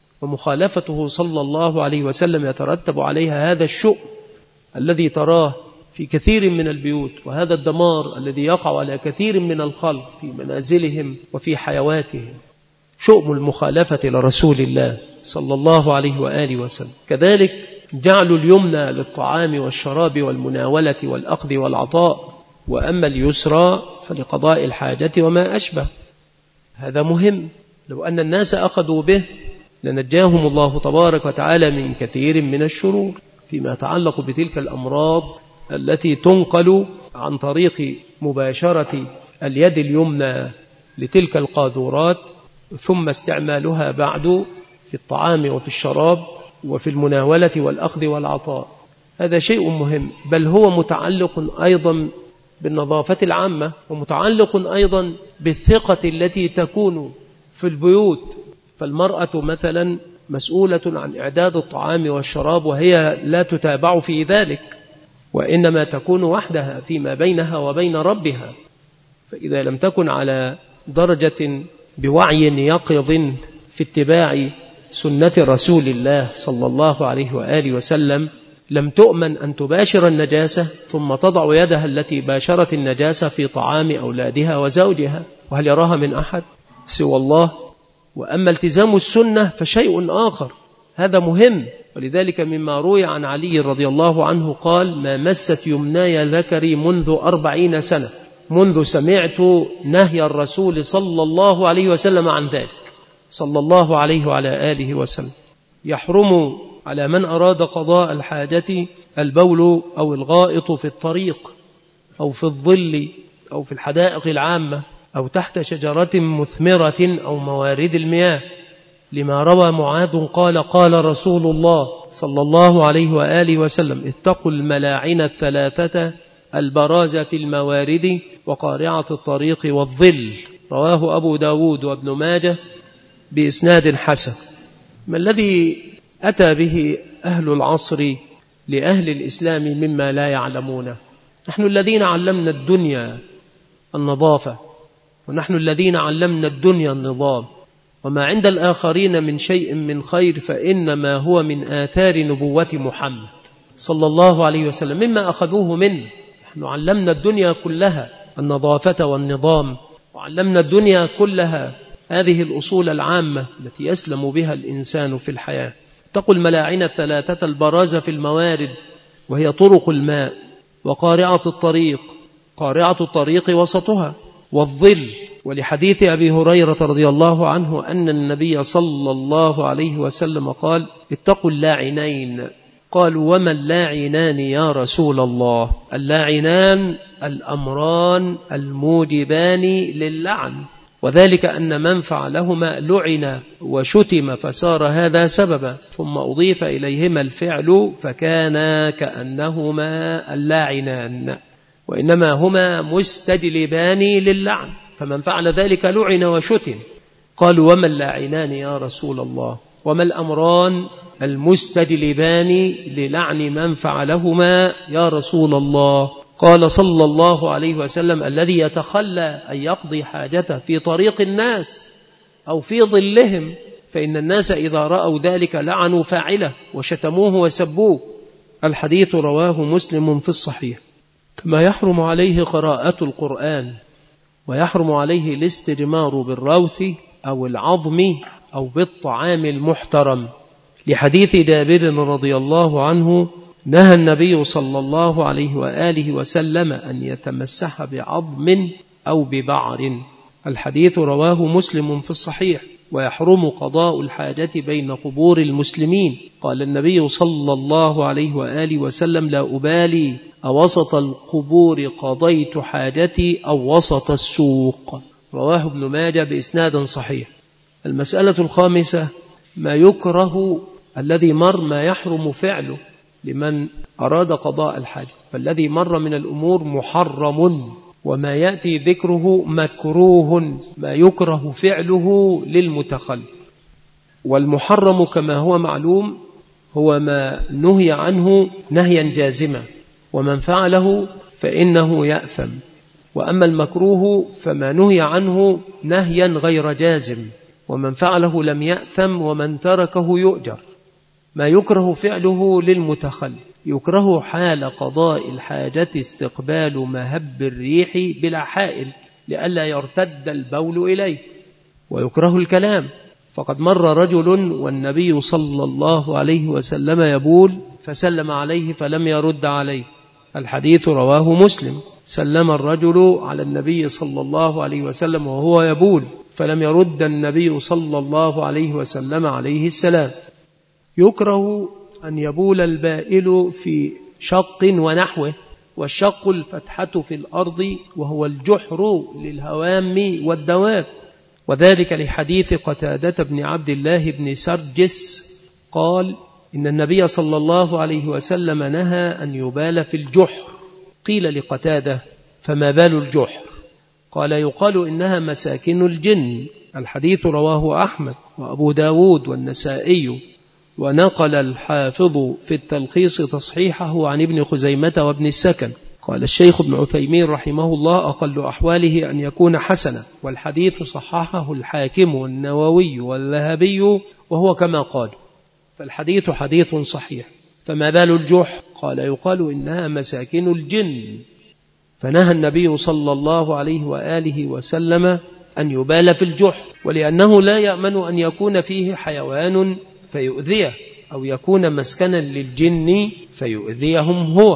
ومخالفته صلى الله عليه وسلم يترتب عليها هذا الشؤم الذي تراه في كثير من البيوت، وهذا الدمار الذي يقع على كثير من الخلق في منازلهم وفي حيواتهم، شؤم المخالفة لرسول الله صلى الله عليه وآله وسلم. كذلك جعل اليمنى للطعام والشراب والمناولة والأخذ والعطاء، وأما اليسرى فلقضاء الحاجة وما أشبه. هذا مهم، لو أن الناس أخذوا به لنجاهم الله تبارك وتعالى من كثير من الشرور فيما يتعلق بتلك الأمراض التي تنقل عن طريق مباشرة اليد اليمنى لتلك القاذورات، ثم استعمالها بعد في الطعام وفي الشراب وفي المناولة والأخذ والعطاء. هذا شيء مهم، بل هو متعلق أيضا بالنظافة العامة، ومتعلق أيضا بالثقة التي تكون في البيوت. فالمرأة مثلا مسؤولة عن إعداد الطعام والشراب، وهي لا تتابع في ذلك، وإنما تكون وحدها فيما بينها وبين ربها. فإذا لم تكن على درجة بوعي يقظ في اتباع سنة رسول الله صلى الله عليه وآله وسلم لم تؤمن أن تباشر النجاسة ثم تضع يدها التي باشرت النجاسة في طعام أولادها وزوجها، وهل يراها من أحد سوى الله؟ وأما التزام السنة فشيء آخر، هذا مهم. ولذلك مما روي عن علي رضي الله عنه قال: ما مست يمناي ذكري منذ 40 سنة، منذ سمعت نهي الرسول صلى الله عليه وسلم عن ذلك صلى الله عليه وعلى آله وسلم. يحرم على من أراد قضاء الحاجة البول أو الغائط في الطريق أو في الظل أو في الحدائق العامة أو تحت شجرة مثمرة أو موارد المياه، لما روى معاذ قال: قال رسول الله صلى الله عليه وآله وسلم: اتقوا الملاعن الثلاثة، البراز في الموارد وقارعة الطريق والظل. رواه أبو داود وابن ماجه بإسناد حسن. ما الذي أتى به أهل العصر لأهل الإسلام مما لا يعلمونه؟ نحن الذين علمنا الدنيا النظافة، ونحن الذين علمنا الدنيا النظام، وما عند الآخرين من شيء من خير فإنما هو من آثار نبوة محمد صلى الله عليه وسلم، مما أخذوه منه. نحن علمنا الدنيا كلها النظافة والنظام، وعلمنا الدنيا كلها هذه الأصول العامة التي يسلم بها الإنسان في الحياة. اتقوا الملاعن الثلاثة، البراز في الموارد وهي طرق الماء، وقارعة الطريق، قارعة الطريق وسطها، والظل. ولحديث أبي هريرة رضي الله عنه أن النبي صلى الله عليه وسلم قال: اتقوا اللاعنين. قالوا وما اللاعنان يا رسول الله؟ اللاعنان الأمران الموجبان للعن، وذلك أن من فعلهما لعن وشتم فصار هذا سببا، ثم أضيف إليهما الفعل فكان كأنهما اللاعنان، وإنما هما مستجلبان للعن، فمن فعل ذلك لعن وشتم. قالوا وما اللاعنان يا رسول الله؟ وما الأمران المستجلبان للعن من فعلهما يا رسول الله؟ قال صلى الله عليه وسلم الذي يتخلى أن يقضي حاجته في طريق الناس أو في ظلهم، فإن الناس إذا رأوا ذلك لعنوا فاعله وشتموه وسبوه. الحديث رواه مسلم في الصحيح. كما يحرم عليه قراءة القرآن، ويحرم عليه الاستجمار بالروث أو العظم أو بالطعام المحترم، لحديث جابر رضي الله عنه نهى النبي صلى الله عليه وآله وسلم أن يتمسح بعظم أو ببعر. الحديث رواه مسلم في الصحيح. ويحرم قضاء الحاجة بين قبور المسلمين. قال النبي صلى الله عليه وآله وسلم لا أبالي أوسط القبور قضيت حاجتي أو وسط السوق. رواه ابن ماجه بإسناد صحيح. المسألة الخامسة ما يكره الذي مر ما يحرم فعله لمن أراد قضاء الحاجة، فالذي مر من الأمور محرم، وما يأتي ذكره مكروه، ما يكره فعله للمتخلف. والمحرم كما هو معلوم هو ما نهي عنه نهيا جازما، ومن فعله فإنه يأثم. وأما المكروه فما نهي عنه نهيا غير جازم، ومن فعله لم يأثم ومن تركه يؤجر. ما يكره فعله للمتخلف: يكره حال قضاء الحاجة استقبال مهب الريح بلا حائل لئلا يرتد البول إليه. ويكره الكلام، فقد مر رجل والنبي صلى الله عليه وسلم يبول فسلم عليه فلم يرد عليه. الحديث رواه مسلم. سلم الرجل على النبي صلى الله عليه وسلم وهو يبول فلم يرد النبي صلى الله عليه وسلم عليه السلام. يكره أن يبول البائل في شق ونحوه، والشق الفتحة في الأرض وهو الجحر للهوام والدواب، وذلك لحديث قتادة بن عبد الله بن سرجس قال إن النبي صلى الله عليه وسلم نهى أن يبال في الجحر. قيل لقتادة فما بال الجحر؟ قال يقال إنها مساكن الجن. الحديث رواه أحمد وأبو داود والنسائي، ونقل الحافظ في التلخيص تصحيحه عن ابن خزيمة وابن السكن. قال الشيخ ابن عثيمين رحمه الله أقل أحواله أن يكون حسنا، والحديث صححه الحاكم والنووي والذهبي وهو كما قال، فالحديث حديث صحيح. فما بال الجحر؟ قال يقال إنها مساكن الجن، فنهى النبي صلى الله عليه وآله وسلم أن يبال في الجحر، ولأنه لا يأمن أن يكون فيه حيوان فيؤذيه، أو يكون مسكنا للجن فيؤذيهم هو.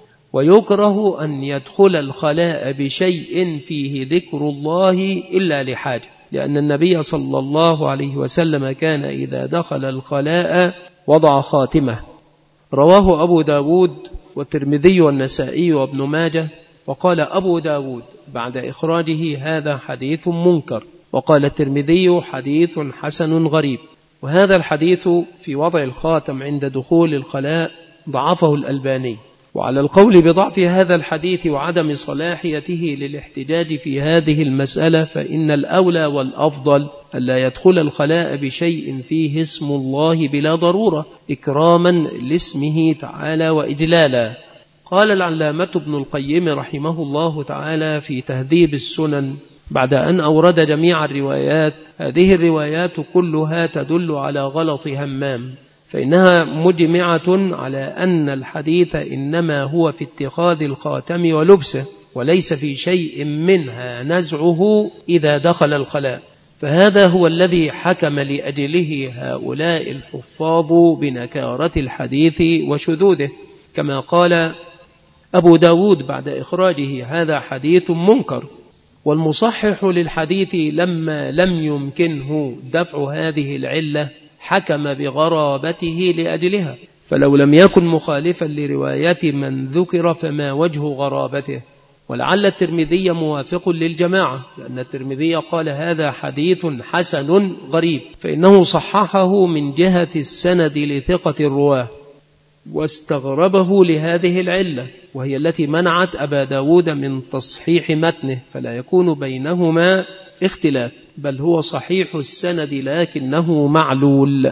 ويكره أن يدخل الخلاء بشيء فيه ذكر الله إلا لحاجة، لأن النبي صلى الله عليه وسلم كان إذا دخل الخلاء وضع خاتمه. رواه أبو داود والترمذي والنسائي وابن ماجه. وقال أبو داود بعد إخراجه هذا حديث منكر، وقال الترمذي حديث حسن غريب. وهذا الحديث في وضع الخاتم عند دخول الخلاء ضعفه الألباني. وعلى القول بضعف هذا الحديث وعدم صلاحيته للاحتجاج في هذه المسألة، فإن الأولى والأفضل ألا يدخل الخلاء بشيء فيه اسم الله بلا ضرورة إكراما لاسمه تعالى وإجلالا. قال العلامة ابن القيم رحمه الله تعالى في تهذيب السنن بعد أن أورد جميع الروايات: هذه الروايات كلها تدل على غلط همام، فإنها مجمعة على أن الحديث إنما هو في اتخاذ الخاتم ولبسه، وليس في شيء منها نزعه إذا دخل الخلاء. فهذا هو الذي حكم لأجله هؤلاء الحفاظ بنكارة الحديث وشذوذه، كما قال أبو داود بعد إخراجه هذا حديث منكر. والمصحح للحديث لما لم يمكنه دفع هذه العلة حكم بغرابته لأجلها، فلو لم يكن مخالفا لرواية من ذكر فما وجه غرابته. ولعل الترمذي موافق للجماعة، لأن الترمذي قال هذا حديث حسن غريب، فإنه صححه من جهة السند لثقة الرواه، واستغربه لهذه العلة، وهي التي منعت أبا داود من تصحيح متنه، فلا يكون بينهما اختلاف، بل هو صحيح السند لكنه معلول.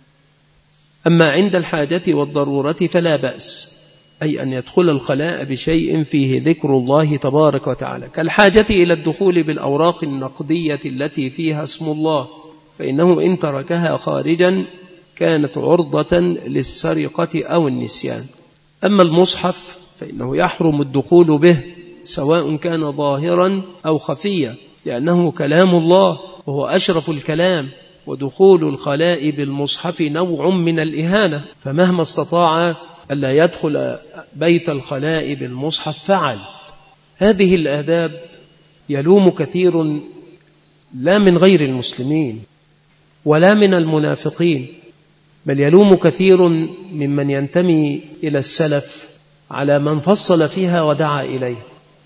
أما عند الحاجة والضرورة فلا بأس، أي أن يدخل الخلاء بشيء فيه ذكر الله تبارك وتعالى، كالحاجة إلى الدخول بالأوراق النقدية التي فيها اسم الله، فإنه إن تركها خارجا كانت عرضة للسرقة أو النسيان. أما المصحف فإنه يحرم الدخول به سواء كان ظاهرا أو خفيا، لأنه كلام الله وهو أشرف الكلام، ودخول الخلاء بالمصحف نوع من الإهانة، فمهما استطاع ألا يدخل بيت الخلاء بالمصحف فعل. هذه الآداب يلوم كثير لا من غير المسلمين ولا من المنافقين، بل يلوم كثير ممن ينتمي إلى السلف على من فصل فيها ودعا إليه،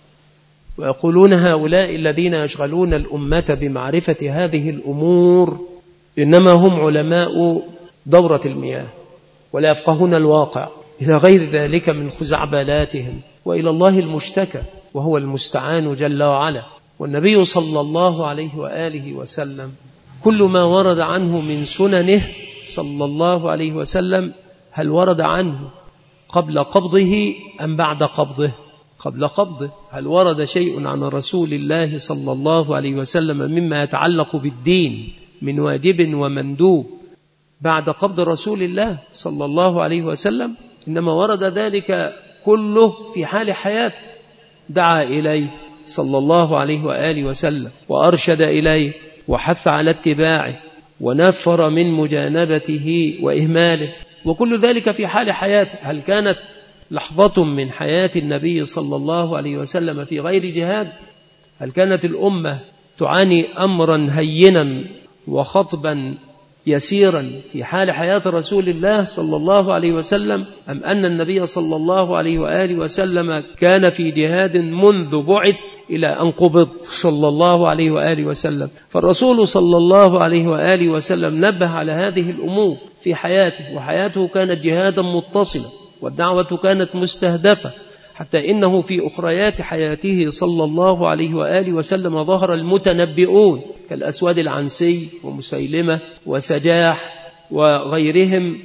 ويقولون هؤلاء الذين يشغلون الأمة بمعرفة هذه الأمور إنما هم علماء دورة المياه ولا يفقهون الواقع، إلى غير ذلك من خزعبلاتهم، وإلى الله المشتكى وهو المستعان جل وعلا. والنبي صلى الله عليه وآله وسلم كل ما ورد عنه من سننه صلى الله عليه وسلم هل ورد عنه قبل قبضه أم بعد قبضه؟ قبل قبضه. هل ورد شيء عن رسول الله صلى الله عليه وسلم مما يتعلق بالدين من واجب ومندوب بعد قبض رسول الله صلى الله عليه وسلم؟ إنما ورد ذلك كله في حال حياته، دعا إليه صلى الله عليه وآله وسلم وأرشد إليه وحث على اتباعه ونفر من مجانبته وإهماله، وكل ذلك في حال حياته. هل كانت لحظة من حياة النبي صلى الله عليه وسلم في غير جهاد؟ هل كانت الأمة تعاني أمرا هينا وخطبا يسيرا في حال حياة رسول الله صلى الله عليه وسلم، أم أن النبي صلى الله عليه وآله وسلم كان في جهاد منذ بعث إلى أن قبض صلى الله عليه وآله وسلم؟ فالرسول صلى الله عليه وآله وسلم نبه على هذه الأمور في حياته، وحياته كانت جهادا متصلا، والدعوة كانت مستهدفة، حتى إنه في أخريات حياته صلى الله عليه وآله وسلم ظهر المتنبئون كالأسود العنسي ومسيلمة وسجاح وغيرهم،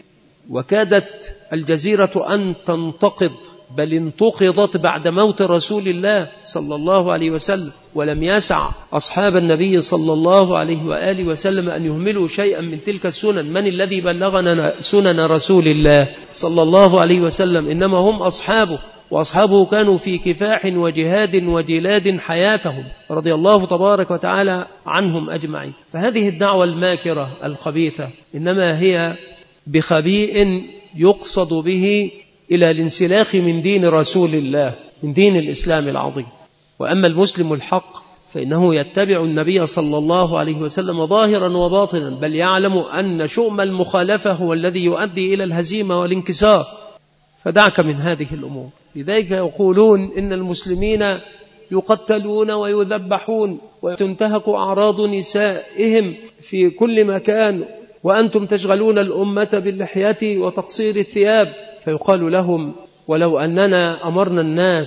وكادت الجزيرة أن تنتقض، بل انتقضت بعد موت رسول الله صلى الله عليه وسلم، ولم يسع أصحاب النبي صلى الله عليه وآله وسلم أن يهملوا شيئا من تلك السنن. من الذي بلغنا سنن رسول الله صلى الله عليه وسلم؟ إنما هم أصحابه، وأصحابه كانوا في كفاح وجهاد وجلاد حياتهم رضي الله تبارك وتعالى عنهم أجمعين. فهذه الدعوة الماكرة الخبيثة إنما هي بخبيء يقصد به إلى الانسلاخ من دين رسول الله، من دين الإسلام العظيم. وأما المسلم الحق فإنه يتبع النبي صلى الله عليه وسلم ظاهرا وباطنا، بل يعلم أن شؤم المخالفة هو الذي يؤدي إلى الهزيمة والانكسار، فدعك من هذه الأمور. لذلك يقولون إن المسلمين يقتلون ويذبحون وتنتهك أعراض نسائهم في كل مكان، وأنتم تشغلون الأمة باللحية وتقصير الثياب. فيقال لهم ولو أننا أمرنا الناس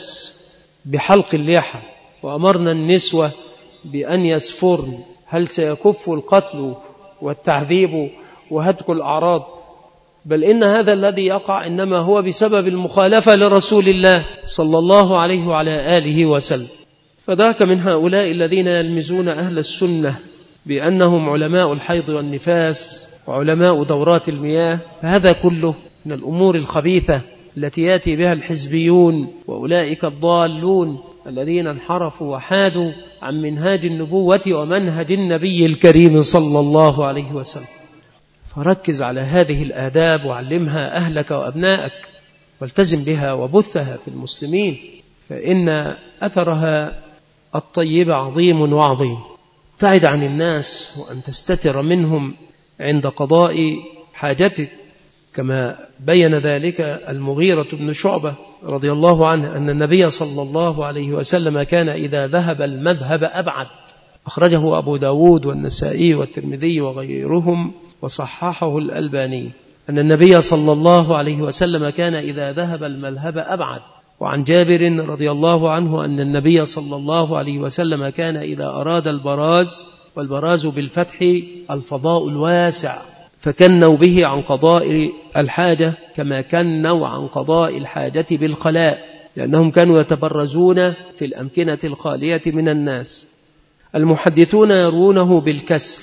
بحلق اللحى وأمرنا النسوة بأن يسفرن هل سيكف القتل والتعذيب وهتك الأعراض؟ بل إن هذا الذي يقع إنما هو بسبب المخالفة لرسول الله صلى الله عليه وعلى آله وسلم. فذاك من هؤلاء الذين يلمزون أهل السنة بأنهم علماء الحيض والنفاس وعلماء دورات المياه، فهذا كله من الأمور الخبيثة التي يأتي بها الحزبيون وأولئك الضالون الذين انحرفوا وحادوا عن منهاج النبوة ومنهج النبي الكريم صلى الله عليه وسلم. فركز على هذه الآداب وعلمها أهلك وأبنائك، والتزم بها وبثها في المسلمين، فإن أثرها الطيب عظيم وعظيم. ابتعد عن الناس وأن تستتر منهم عند قضاء حاجتك، كما بين ذلك المغيرة بن شعبة رضي الله عنه أن النبي صلى الله عليه وسلم كان إذا ذهب المذهب أبعد. أخرجه أبو داود والنسائي والترمذي وغيرهم وصححه الألباني أن النبي صلى الله عليه وسلم كان إذا ذهب المذهب أبعد. وعن جابر رضي الله عنه أن النبي صلى الله عليه وسلم كان إذا أراد البراز، والبراز بالفتح الفضاء الواسع، فكنوا به عن قضاء الحاجة كما كنوا عن قضاء الحاجة بالخلاء، لأنهم كانوا يتبرزون في الأمكنة الخالية من الناس. المحدثون يرونه بالكسر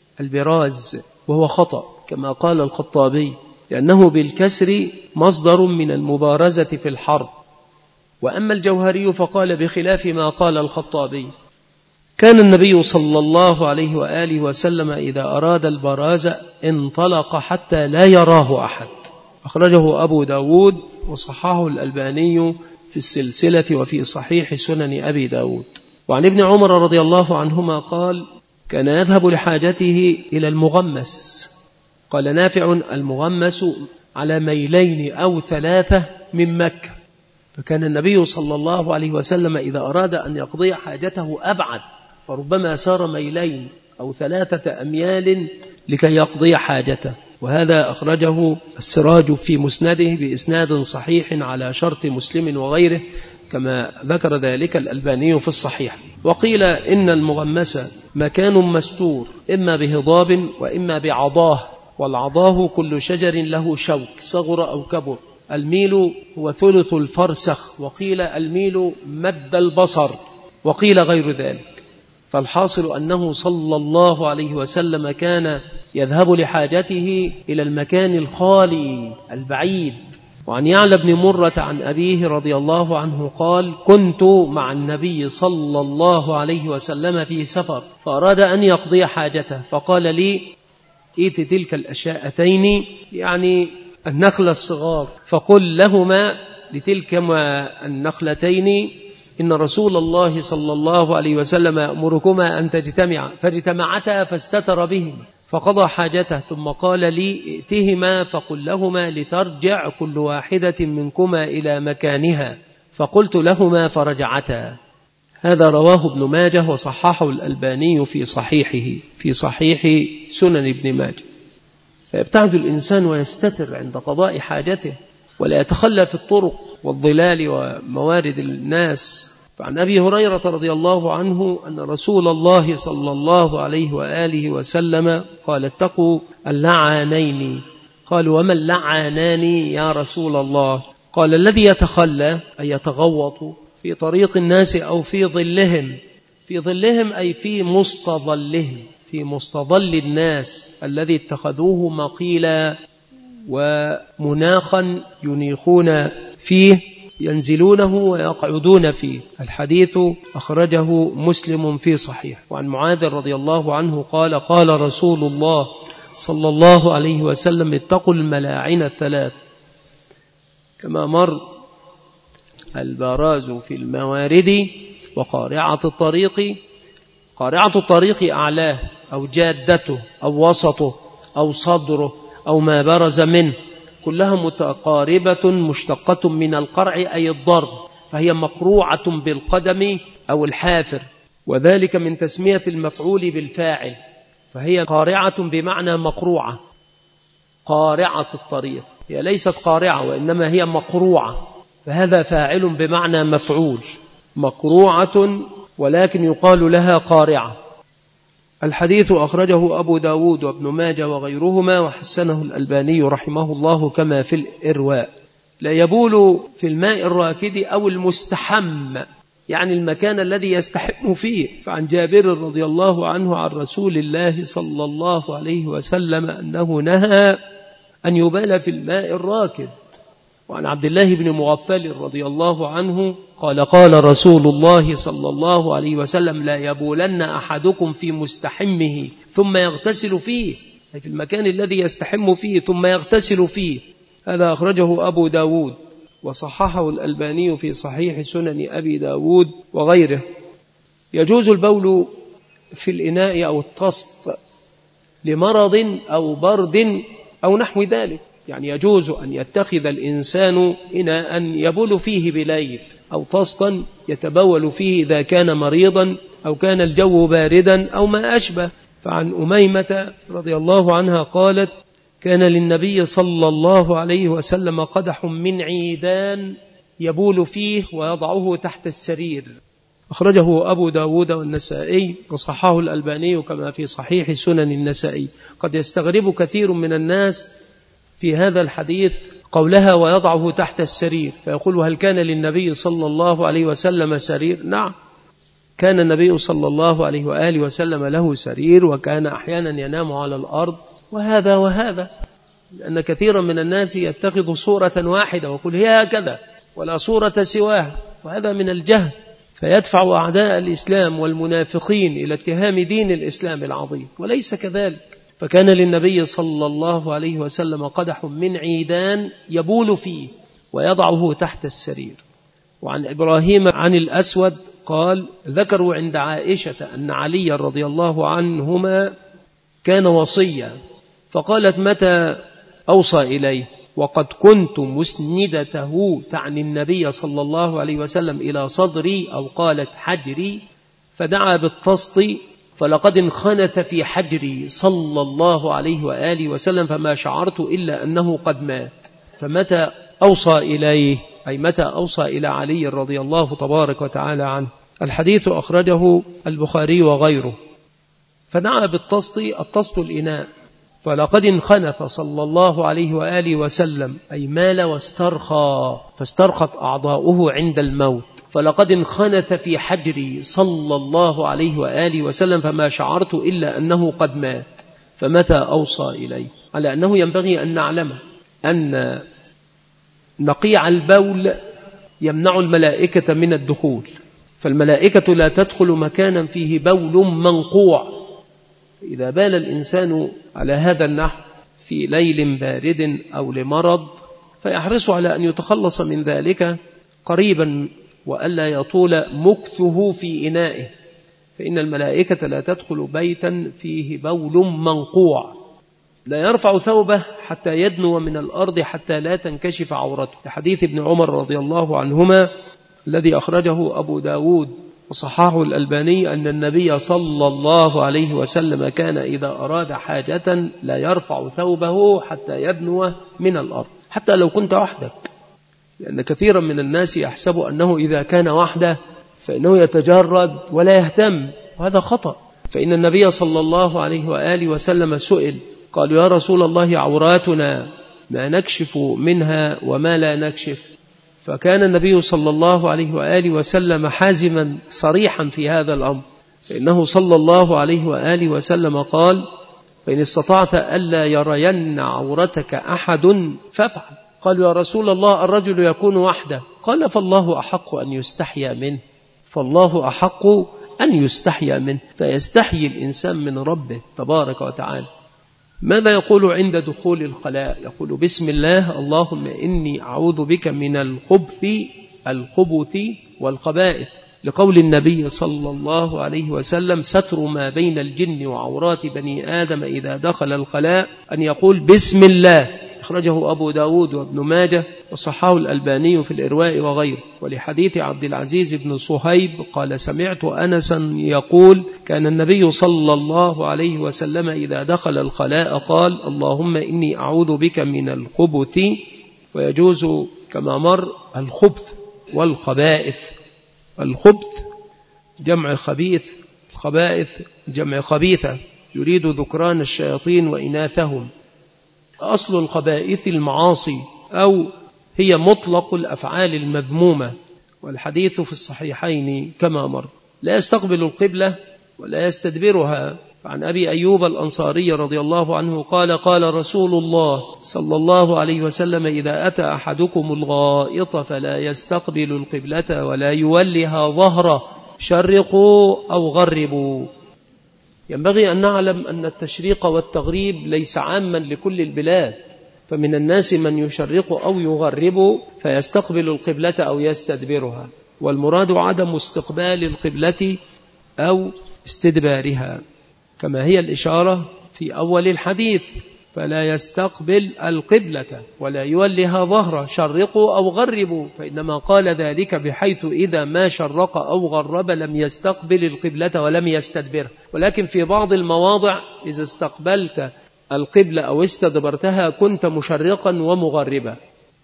البراز، وهو خطأ كما قال الخطابي، لأنه بالكسر مصدر من المبارزة في الحرب. وأما الجوهري فقال بخلاف ما قال الخطابي. كان النبي صلى الله عليه وآله وسلم إذا أراد البراز انطلق حتى لا يراه أحد. أخرجه أبو داود وصححه الألباني في السلسلة وفي صحيح سنن أبي داود. وعن ابن عمر رضي الله عنهما قال كان يذهب لحاجته إلى المغمس. قال نافع المغمس على ميلين أو 3 من مكة. فكان النبي صلى الله عليه وسلم إذا أراد أن يقضي حاجته أبعد، فربما سار ميلين أو 3 أميال لكي يقضي حاجته. وهذا أخرجه السراج في مسنده بإسناد صحيح على شرط مسلم وغيره، كما ذكر ذلك الألباني في الصحيح. وقيل إن المغمس مكان مستور إما بهضاب وإما بعضاه، والعضاه كل شجر له شوك صغر أو كبر. الميل هو ثلث الفرسخ، وقيل الميل مد البصر، وقيل غير ذلك. فالحاصل أنه صلى الله عليه وسلم كان يذهب لحاجته إلى المكان الخالي البعيد. وعن يعلى بن مرة عن أبيه رضي الله عنه قال كنت مع النبي صلى الله عليه وسلم في سفر، فأراد أن يقضي حاجته، فقال لي ائت تلك الأشياءتين، يعني النخل الصغار، فقل لهما لتلك النخلتين إن رسول الله صلى الله عليه وسلم أمركما أن تجتمعا، فاجتمعتا فاستتر بهم فقضى حاجته، ثم قال لي ائتهما فقل لهما لترجع كل واحدة منكما إلى مكانها، فقلت لهما فرجعتا. هذا رواه ابن ماجه وصححه الألباني في صحيحه في صحيح سنن ابن ماجه. فيبتعد الإنسان ويستتر عند قضاء حاجته، ولا يتخلى في الطرق والظلال وموارد الناس. فعن أبي هريرة رضي الله عنه أن رسول الله صلى الله عليه وآله وسلم قال اتقوا اللعانين. قالوا وما اللعانان يا رسول الله؟ قال الذي يتخلى أي يتغوط في طريق الناس أو في ظلهم، في ظلهم أي في مستظلهم، في مستظل الناس الذي اتخذوه مقيلا ومناخا ينيخون فيه، ينزلونه ويقعدون فيه. الحديث أخرجه مسلم في صحيح. وعن معاذ رضي الله عنه قال قال رسول الله صلى الله عليه وسلم اتقوا الملاعن 3. كما مر البراز في الموارد وقارعة الطريق. قارعة الطريق أعلاه أو جادته أو وسطه أو صدره أو ما برز منه، كلها متقاربة مشتقة من القرع أي الضرب، فهي مقروعة بالقدم أو الحافر، وذلك من تسمية المفعول بالفاعل، فهي قارعة بمعنى مقروعة. قارعة الطريق هي ليست قارعة وإنما هي مقروعة، فهذا فاعل بمعنى مفعول، مقروعة ولكن يقال لها قارعة. الحديث أخرجه أبو داود وابن ماجه وغيرهما وحسنه الألباني رحمه الله كما في الإرواء. لا يبول في الماء الراكد أو المستحم، يعني المكان الذي يستحم فيه. فعن جابر رضي الله عنه عن رسول الله صلى الله عليه وسلم أنه نهى أن يبال في الماء الراكد. وعن عبد الله بن مغفل رضي الله عنه قال قال رسول الله صلى الله عليه وسلم لا يبولن أحدكم في مستحمه ثم يغتسل فيه، أي في المكان الذي يستحم فيه ثم يغتسل فيه. هذا أخرجه أبو داود وصححه الألباني في صحيح سنن أبي داود وغيره. يجوز البول في الإناء أو الطست لمرض أو برد أو نحو ذلك، يعني يجوز أن يتخذ الإنسان إناء يبول فيه بليل أو طسطا يتبول فيه إذا كان مريضا أو كان الجو باردا أو ما أشبه. فعن أميمة رضي الله عنها قالت: كان للنبي صلى الله عليه وسلم قدح من عيدان يبول فيه ويضعه تحت السرير. أخرجه أبو داود والنسائي وصححه الألباني كما في صحيح سنن النسائي. قد يستغرب كثير من الناس في هذا الحديث قولها ويضعه تحت السرير، فيقول: هل كان للنبي صلى الله عليه وسلم سرير؟ نعم، كان النبي صلى الله عليه وآله وسلم له سرير، وكان أحيانا ينام على الأرض، وهذا لأن كثيرا من الناس يتخذ صورة واحدة ويقول هي هكذا ولا صورة سواها، وهذا من الجهل، فيدفع أعداء الإسلام والمنافقين إلى اتهام دين الإسلام العظيم، وليس كذلك. فكان للنبي صلى الله عليه وسلم قدح من عيدان يبول فيه ويضعه تحت السرير. وعن إبراهيم عن الأسود قال: ذكروا عند عائشة أن علي رضي الله عنهما كان وصيا، فقالت: متى أوصى إليه؟ وقد كنت مسندته، تعني النبي صلى الله عليه وسلم، إلى صدري، أو قالت حجري، فدعا بالطسط، فلقد انخنت في حجري صلى الله عليه وآله وسلم، فما شعرت إلا أنه قد مات. فمتى أوصى إليه؟ أي متى أوصى إلى علي رضي الله تبارك وتعالى عنه. الحديث أخرجه البخاري وغيره. فدعا بالطسط، الطسط الإناء، فلقد انخنف صلى الله عليه وآله وسلم، أي مال واسترخى، فاسترخت أعضاؤه عند الموت. فلقد انخنت في حجري صلى الله عليه وآله وسلم، فما شعرت إلا أنه قد مات. فمتى أوصى إليه؟ على أنه ينبغي أن نعلم أن نقيع البول يمنع الملائكة من الدخول، فالملائكة لا تدخل مكانا فيه بول منقوع. إذا بال الإنسان على هذا النحو في ليل بارد أو لمرض، فيحرص على أن يتخلص من ذلك قريبا، وألا يطول مكثه في إنائه، فإن الملائكة لا تدخل بيتا فيه بول منقوع. لا يرفع ثوبه حتى يدنو من الأرض حتى لا تنكشف عورته، لحديث ابن عمر رضي الله عنهما الذي أخرجه أبو داود وصححه الألباني أن النبي صلى الله عليه وسلم كان إذا أراد حاجة لا يرفع ثوبه حتى يدنو من الأرض، حتى لو كنت وحدك، لأن كثيرا من الناس يحسب أنه إذا كان وحده فإنه يتجرد ولا يهتم، وهذا خطأ. فإن النبي صلى الله عليه وآله وسلم سئل، قالوا: يا رسول الله، عوراتنا ما نكشف منها وما لا نكشف. فكان النبي صلى الله عليه وآله وسلم حازما صريحا في هذا الأمر، فإنه صلى الله عليه وآله وسلم قال: فإن استطعت ألا يرين عورتك أحد فافعل. قالوا: يا رسول الله، الرجل يكون وحده. قال: فالله أحق أن يستحيا منه، فالله أحق أن يستحيا منه، فيستحيي الإنسان من ربه تبارك وتعالى. ماذا يقول عند دخول الخلاء؟ يقول: بسم الله، اللهم إني أعوذ بك من الخبث والخبائث، لقول النبي صلى الله عليه وسلم: ستر ما بين الجن وعورات بني آدم إذا دخل الخلاء أن يقول بسم الله. أخرجه أبو داود وابن ماجه وصححه الألباني في الإرواء وغيره. ولحديث عبد العزيز بن صهيب قال: سمعت أنسا يقول: كان النبي صلى الله عليه وسلم إذا دخل الخلاء قال: اللهم إني أعوذ بك من الخبث، ويجوز كما مر الخبث والخبائث. الخبث جمع خبيث، الخبائث جمع خبيثة، يريد ذكران الشياطين وإناثهم. أصل الخبائث المعاصي، أو هي مطلق الأفعال المذمومة، والحديث في الصحيحين كما مر. لا يستقبل القبلة ولا يستدبرها. عن أبي أيوب الأنصاري رضي الله عنه قال: قال رسول الله صلى الله عليه وسلم: إذا أتى أحدكم الغائط فلا يستقبل القبلة ولا يولها ظهره، شرقوا أو غربوا. ينبغي أن نعلم أن التشريق والتغريب ليس عاما لكل البلاد، فمن الناس من يشرق أو يغرب فيستقبل القبلة أو يستدبرها، والمراد عدم استقبال القبلة أو استدبارها، كما هي الإشارة في أول الحديث: فلا يستقبل القبلة ولا يولها ظهره، شرقوا أو غربوا، فإنما قال ذلك بحيث إذا ما شرق أو غرب لم يستقبل القبلة ولم يستدبرها. ولكن في بعض المواضع إذا استقبلت القبلة أو استدبرتها كنت مشرقا ومغربا،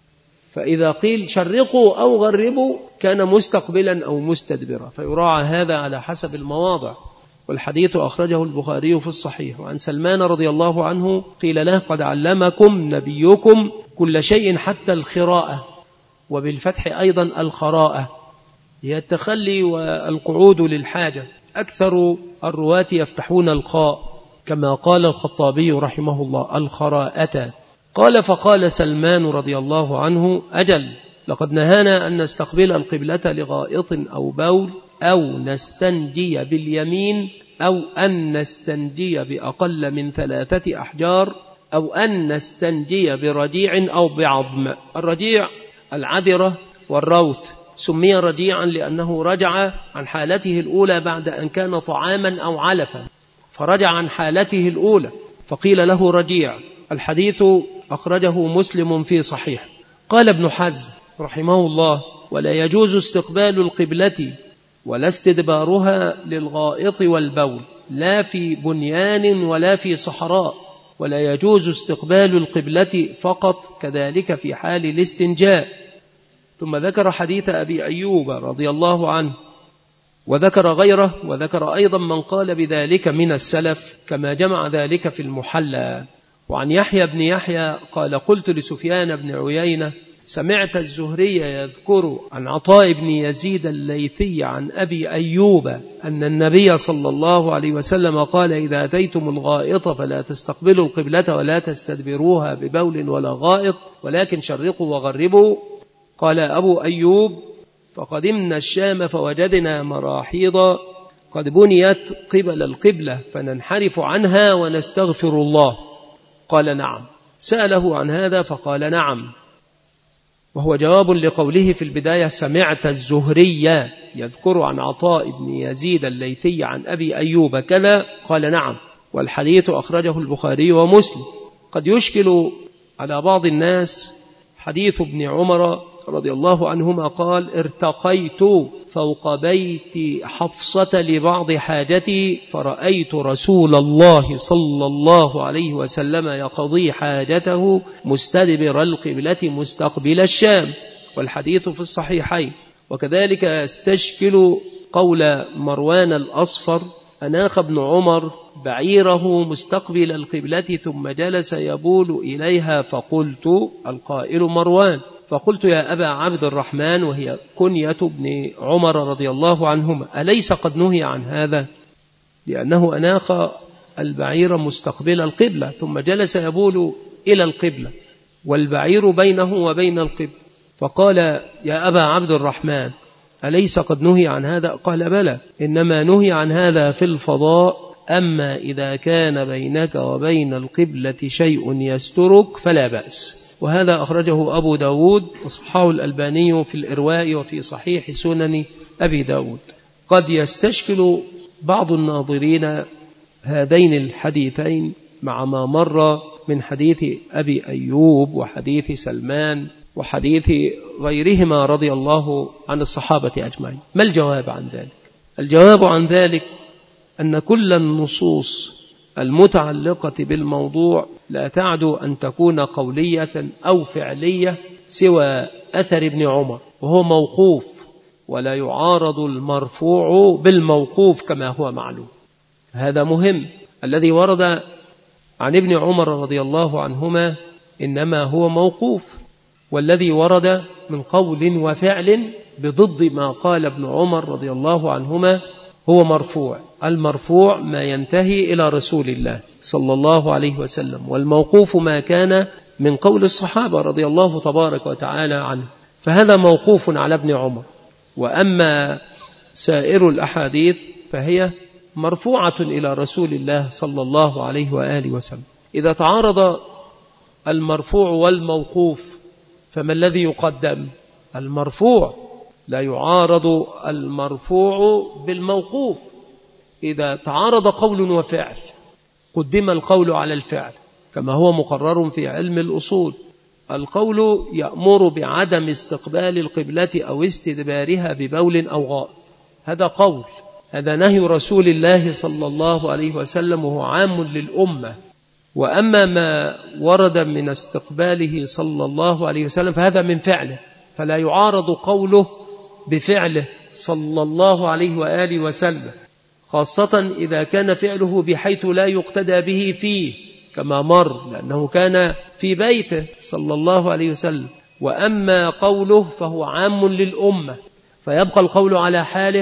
فإذا قيل شرقوا أو غربوا كان مستقبلا أو مستدبرا، فيراعى هذا على حسب المواضع. والحديث أخرجه البخاري في الصحيح. وعن سلمان رضي الله عنه قيل له قد علمكم نبيكم كل شيء حتى الخراءة، وبالفتح أيضا الخراءة هي التخلي والقعود للحاجة. أكثر الرواة يفتحون الخاء كما قال الخطابي رحمه الله الخراءة. قال فقال سلمان رضي الله عنه أجل، لقد نهانا أن نستقبل القبلة لغائط أو بول أو نستنجي باليمين أو أن نستنجي بأقل من 3 أحجار أو أن نستنجي برجيع أو بعظم. الرجيع العذرة والروث، سمي رجيعا لأنه رجع عن حالته الأولى بعد أن كان طعاما أو علفا، فرجع عن حالته الأولى فقيل له رجيع. الحديث أخرجه مسلم في صحيح. قال ابن حزم رحمه الله ولا يجوز استقبال القبلة ولا استدبارها للغائط والبول لا في بنيان ولا في صحراء، ولا يجوز استقبال القبلة فقط كذلك في حال الاستنجاء. ثم ذكر حديث أبي أيوب رضي الله عنه وذكر غيره، وذكر أيضا من قال بذلك من السلف كما جمع ذلك في المحلى. وعن يحيى بن يحيى قال قلت لسفيان بن عيينة سمعت الزهري يذكر عن عطاء بن يزيد الليثي عن أبي أيوب أن النبي صلى الله عليه وسلم قال إذا أتيتم الغائط فلا تستقبلوا القبلة ولا تستدبروها ببول ولا غائط ولكن شرقوا وغربوا. قال أبو أيوب فقدمنا الشام فوجدنا مراحيض قد بنيت قبل القبلة فننحرف عنها ونستغفر الله. قال نعم. سأله عن هذا فقال نعم، وهو جواب لقوله في البداية سمعت الزهري يذكر عن عطاء بن يزيد الليثي عن أبي أيوب كذا، قال نعم. والحديث أخرجه البخاري ومسلم. قد يشكل على بعض الناس حديث ابن عمر رضي الله عنهما قال ارتقيت فوق بيت حفصة لبعض حاجتي فرأيت رسول الله صلى الله عليه وسلم يقضي حاجته مستدبر القبلة مستقبل الشام، والحديث في الصحيحين. وكذلك استشكل قول مروان الأصفر أناخ ابن عمر بعيره مستقبل القبلة ثم جلس يبول إليها فقلت القائل مروان فقلت يا أبا عبد الرحمن وهي كنية ابن عمر رضي الله عنهما أليس قد نهي عن هذا؟ لأنه أناخ البعير مستقبل القبلة ثم جلس يبول إلى القبلة والبعير بينه وبين القبلة، فقال يا أبا عبد الرحمن أليس قد نهي عن هذا؟ قال بلى، إنما نهي عن هذا في الفضاء، أما إذا كان بينك وبين القبلة شيء يسترك فلا بأس. وهذا أخرجه أبو داود وصححه الألباني في الإرواء وفي صحيح سنن أبي داود. قد يستشكل بعض الناظرين هذين الحديثين مع ما مر من حديث أبي أيوب وحديث سلمان وحديث غيرهما رضي الله عن الصحابة أجمعين. ما الجواب عن ذلك؟ الجواب عن ذلك أن كل النصوص المتعلقة بالموضوع لا تعدو أن تكون قولية أو فعلية سوى أثر ابن عمر، وهو موقوف ولا يعارض المرفوع بالموقوف كما هو معلوم. هذا مهم. الذي ورد عن ابن عمر رضي الله عنهما إنما هو موقوف، والذي ورد من قول وفعل بضد ما قال ابن عمر رضي الله عنهما هو مرفوع. المرفوع ما ينتهي إلى رسول الله صلى الله عليه وسلم، والموقوف ما كان من قول الصحابة رضي الله تبارك وتعالى عنه، فهذا موقوف على ابن عمر. وأما سائر الأحاديث فهي مرفوعة إلى رسول الله صلى الله عليه وآله وسلم. إذا تعارض المرفوع والموقوف فما الذي يقدم؟ المرفوع، لا يعارض المرفوع بالموقوف. إذا تعارض قول وفعل قدم القول على الفعل، كما هو مقرر في علم الأصول. القول يأمر بعدم استقبال القبلة أو استدبارها ببول أو غائط، هذا قول، هذا نهي رسول الله صلى الله عليه وسلم وهو عام للأمة. وأما ما ورد من استقباله صلى الله عليه وسلم فهذا من فعله، فلا يعارض قوله بفعله صلى الله عليه وآله وسلم، خاصة إذا كان فعله بحيث لا يقتدى به فيه كما مر، لأنه كان في بيته صلى الله عليه وسلم. وأما قوله فهو عام للأمة، فيبقى القول على حاله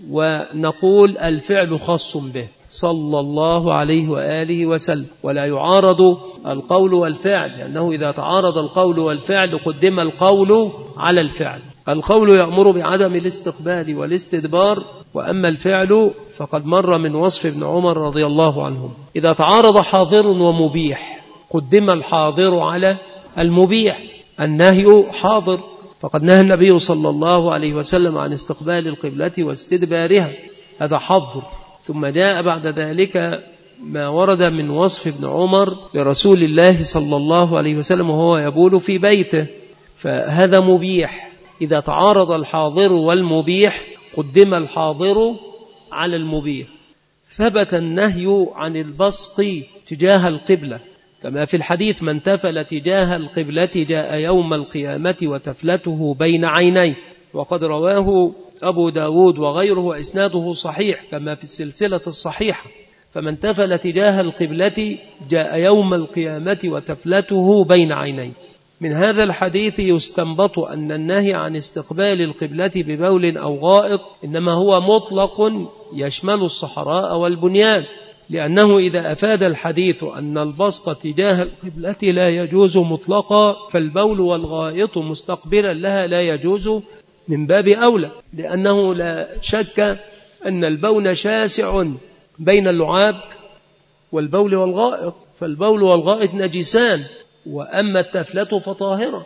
ونقول الفعل خاص به صلى الله عليه وآله وسلم، ولا يعارض القول والفعل، لأنه إذا تعارض القول والفعل قدم القول على الفعل. القول يأمر بعدم الاستقبال والاستدبار، وأما الفعل فقد مر من وصف ابن عمر رضي الله عنهم. إذا تعارض حاضر ومبيح قدم الحاضر على المبيح، النهي حاضر، فقد نهى النبي صلى الله عليه وسلم عن استقبال القبلة واستدبارها، هذا حظر. ثم جاء بعد ذلك ما ورد من وصف ابن عمر لرسول الله صلى الله عليه وسلم وهو يبول في بيته، فهذا مبيح. إذا تعارض الحاضر والمبيح قدم الحاضر على المبيح. ثبت النهي عن البصق تجاه القبلة، كما في الحديث: من تفل تجاه القبلة جاء يوم القيامة وتفلته بين عينيه، وقد رواه أبو داود وغيره وإسناده صحيح كما في السلسلة الصحيحة. فمن تفل تجاه القبلة جاء يوم القيامة وتفلته بين عينيه. من هذا الحديث يستنبط أن النهي عن استقبال القبلة ببول أو غائط إنما هو مطلق يشمل الصحراء والبنيان، لأنه إذا أفاد الحديث أن البصق تجاه القبلة لا يجوز مطلقا، فالبول والغائط مستقبلا لها لا يجوز من باب أولى، لأنه لا شك أن البول شاسع بين اللعاب والبول والغائط، فالبول والغائط نجسان، وأما التفلة فطاهرة،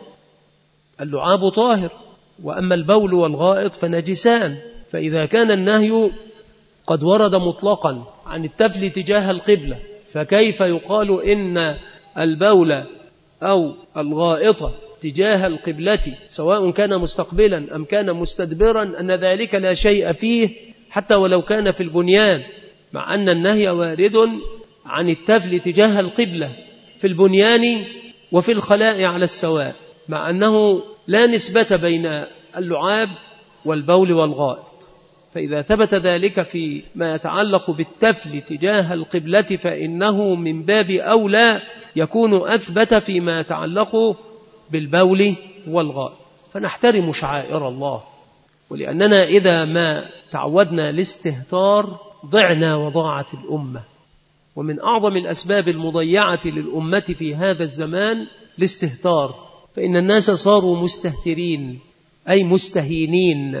اللعاب طاهر، وأما البول والغائط فنجسان. فإذا كان النهي قد ورد مطلقا عن التفل تجاه القبلة، فكيف يقال إن البول أو الغائط تجاه القبلة سواء كان مستقبلا أم كان مستدبرا أن ذلك لا شيء فيه حتى ولو كان في البنيان، مع أن النهي وارد عن التفل تجاه القبلة في البنيان وفي الخلاء على السواء، مع أنه لا نسبة بين اللعاب والبول والغائط. فإذا ثبت ذلك في ما يتعلق بالتفل تجاه القبلة فإنه من باب أولى يكون أثبت فيما يتعلق بالبول والغائط. فنحترم شعائر الله، ولأننا إذا ما تعودنا الاستهتار ضعنا وضاعت الأمة. ومن أعظم الأسباب المضيعة للأمة في هذا الزمان الاستهتار، فإن الناس صاروا مستهترين أي مستهينين.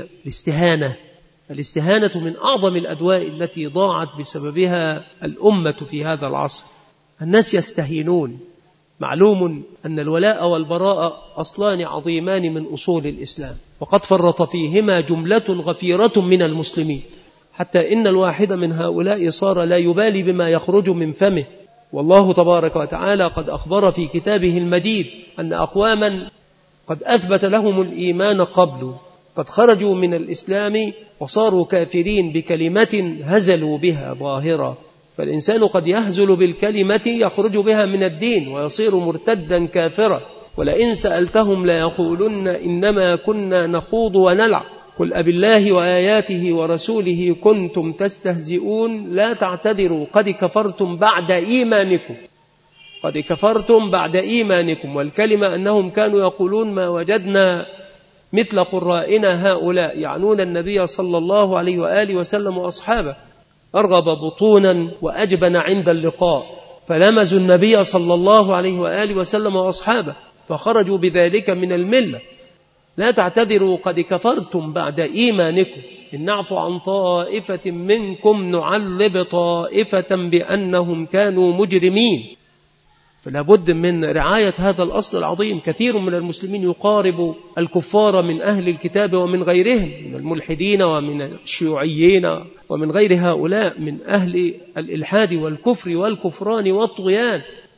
الاستهانة من أعظم الأدواء التي ضاعت بسببها الأمة في هذا العصر. الناس يستهينون. معلوم أن الولاء والبراء أصلان عظيمان من أصول الإسلام، وقد فرط فيهما جملة غفيرة من المسلمين، حتى إن الواحد من هؤلاء صار لا يبالي بما يخرج من فمه. والله تبارك وتعالى قد أخبر في كتابه المجيد أن أقواما قد أثبت لهم الإيمان قبل قد خرجوا من الإسلام وصاروا كافرين بكلمة هزلوا بها ظاهرة. فالإنسان قد يهزل بالكلمة يخرج بها من الدين ويصير مرتدا كافرا. ولئن سألتهم ليقولن إنما كنا نخوض ونلعب قل أبالله وآياته ورسوله كنتم تستهزئون لا تعتذروا قد كفرتم بعد إيمانكم. قد كفرتم بعد إيمانكم. والكلمة أنهم كانوا يقولون ما وجدنا مثل قرائنا هؤلاء، يعنون النبي صلى الله عليه وآله وسلم وأصحابه، أرغب بطونا وأجبن عند اللقاء، فلمزوا النبي صلى الله عليه وآله وسلم وأصحابه فخرجوا بذلك من الملة. لا تعتذروا قد كفرتم بعد إيمانكم إن نعفو عن طائفة منكم نعذب طائفة بأنهم كانوا مجرمين. فلا بد من رعاية هذا الأصل العظيم. كثير من المسلمين يقارب الكفار من أهل الكتاب ومن غيرهم من الملحدين ومن الشيوعيين ومن غير هؤلاء من أهل الإلحاد والكفر والكفران والطغيان،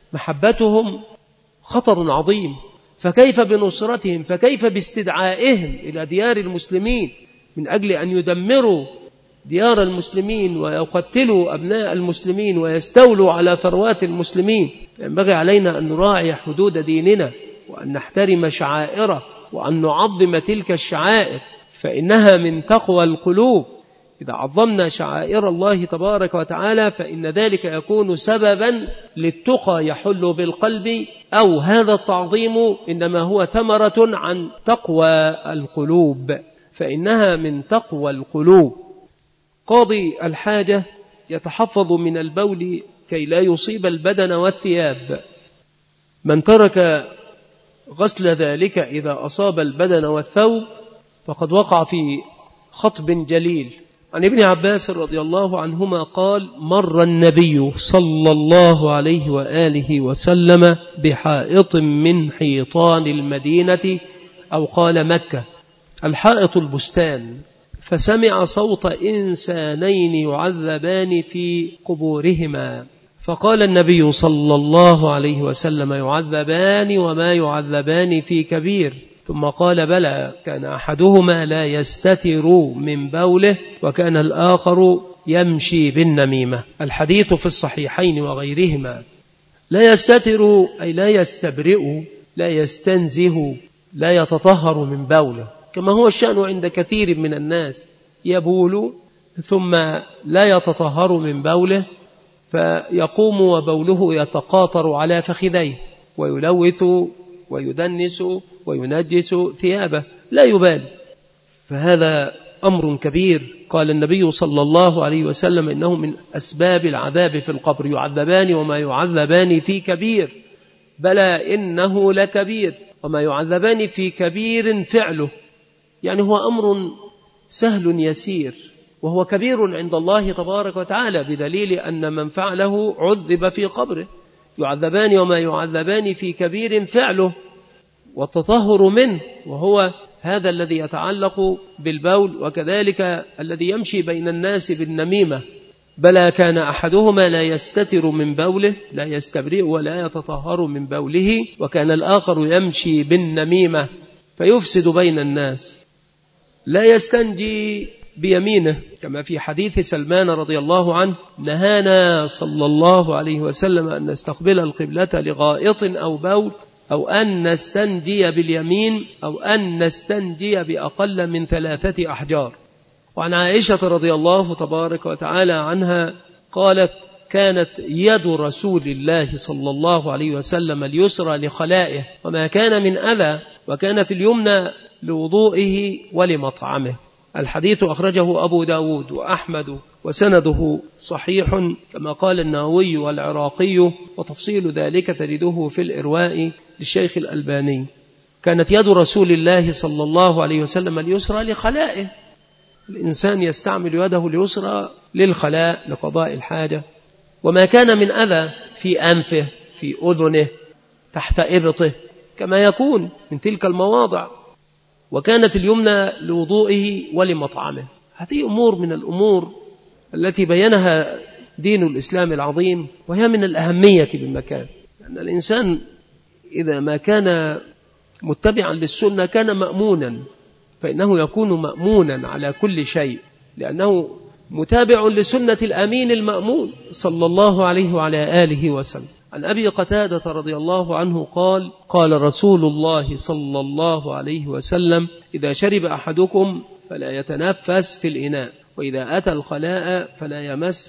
محبتهم خطر عظيم، فكيف بنصرتهم؟ فكيف باستدعائهم إلى ديار المسلمين من أجل أن يدمروا ديار المسلمين ويقتلوا أبناء المسلمين ويستولوا على ثروات المسلمين؟ ينبغي علينا أن نراعي حدود ديننا وأن نحترم شعائره وأن نعظم تلك الشعائر، فإنها من تقوى القلوب. إذا عظمنا شعائر الله تبارك وتعالى فإن ذلك يكون سببا للتقى يحل بالقلب، أو هذا التعظيم إنما هو ثمرة عن تقوى القلوب، فإنها من تقوى القلوب. قاضي الحاجة يتحفظ من البول كي لا يصيب البدن والثياب. من ترك غسل ذلك إذا أصاب البدن والثوب فقد وقع في خطب جليل. عن ابن عباس رضي الله عنهما قال: مر النبي صلى الله عليه وآله وسلم بحائط من حيطان المدينة، أو قال مكة، الحائط البستان، فسمع صوت إنسانين يعذبان في قبورهما، فقال النبي صلى الله عليه وسلم: يعذبان وما يعذبان في كبير. ثم قال: بلى، كان أحدهما لا يستتر من بوله وكان الآخر يمشي بالنميمة. الحديث في الصحيحين وغيرهما. لا يستتر أي لا يستبرئ، لا يستنزه، لا يتطهر من بوله، كما هو الشأن عند كثير من الناس، يبول ثم لا يتطهر من بوله، فيقوم وبوله يتقاطر على فخذيه ويلوث ويدنس وينجس ثيابه، لا يبالي. فهذا أمر كبير. قال النبي صلى الله عليه وسلم: إنه من أسباب العذاب في القبر، يعذبان وما يعذبان في كبير. بلى إنه لكبير، وما يعذبان في كبير فعله، يعني هو أمر سهل يسير وهو كبير عند الله تبارك وتعالى، بدليل أن من فعله عذب في قبره. يعذبان وما يعذبان في كبير فعله والتطهر منه، وهو هذا الذي يتعلق بالبول، وكذلك الذي يمشي بين الناس بالنميمة. بلى كان أحدهما لا يستتر من بوله، لا يستبرئ ولا يتطهر من بوله، وكان الآخر يمشي بالنميمة فيفسد بين الناس. لا يستنجي بيمينه، كما في حديث سلمان رضي الله عنه: نهانا صلى الله عليه وسلم أن نستقبل القبلة لغائط أو بول، أو أن نستنجي باليمين، أو أن نستنجي بأقل من 3 أحجار. وعن عائشة رضي الله تبارك وتعالى عنها قالت: كانت يد رسول الله صلى الله عليه وسلم اليسرى لخلائه وما كان من أذى، وكانت اليمنى لوضوئه ولمطعمه. الحديث أخرجه أبو داود وأحمد وسنده صحيح، كما قال النووي والعراقي، وتفصيل ذلك تجده في الإرواء للشيخ الألباني. كانت يد رسول الله صلى الله عليه وسلم اليسرى لخلائه، الإنسان يستعمل يده اليسرى للخلاء لقضاء الحاجة، وما كان من أذى في أنفه، في أذنه، تحت إبطه، كما يكون من تلك المواضع. وكانت اليمنى لوضوئه ولمطعمه. هذه أمور من الأمور التي بينها دين الإسلام العظيم، وهي من الأهمية بالمكان، لأن الإنسان إذا ما كان متبعا للسنة كان مأمونا، فإنه يكون مأمونا على كل شيء، لأنه متابع لسنة الأمين المأمون صلى الله عليه وعلى آله وسلم. عن أبي قتادة رضي الله عنه قال: قال رسول الله صلى الله عليه وسلم: إذا شرب أحدكم فلا يتنفس في الإناء، وإذا أتى الخلاء فلا يمس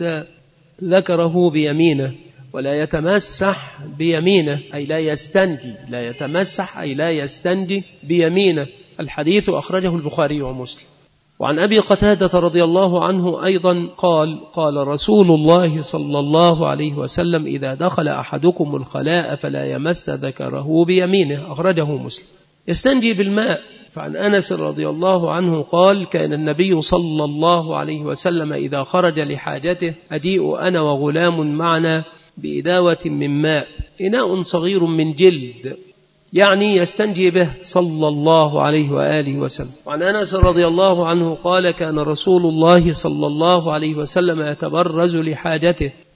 ذكره بيمينه، ولا يتمسح بيمينه، أي لا يستنجي، لا يتمسح أي لا يستنجي بيمينه. الحديث أخرجه البخاري ومسلم. وعن أبي قتادة رضي الله عنه أيضا قال: قال رسول الله صلى الله عليه وسلم: إذا دخل أحدكم الخلاء فلا يمس ذكره بيمينه، أخرجه مسلم. يستنجي بالماء. فعن أنس رضي الله عنه قال: كان النبي صلى الله عليه وسلم إذا خرج لحاجته أجيء أنا وغلام معنا بإداوة من ماء، إناء صغير من جلد، يعني يستنجي به صلى الله عليه وآله وسلم. وعن أنس رضي الله عنه قال: كان رسول الله صلى الله عليه وسلم يتبرز لحاجته،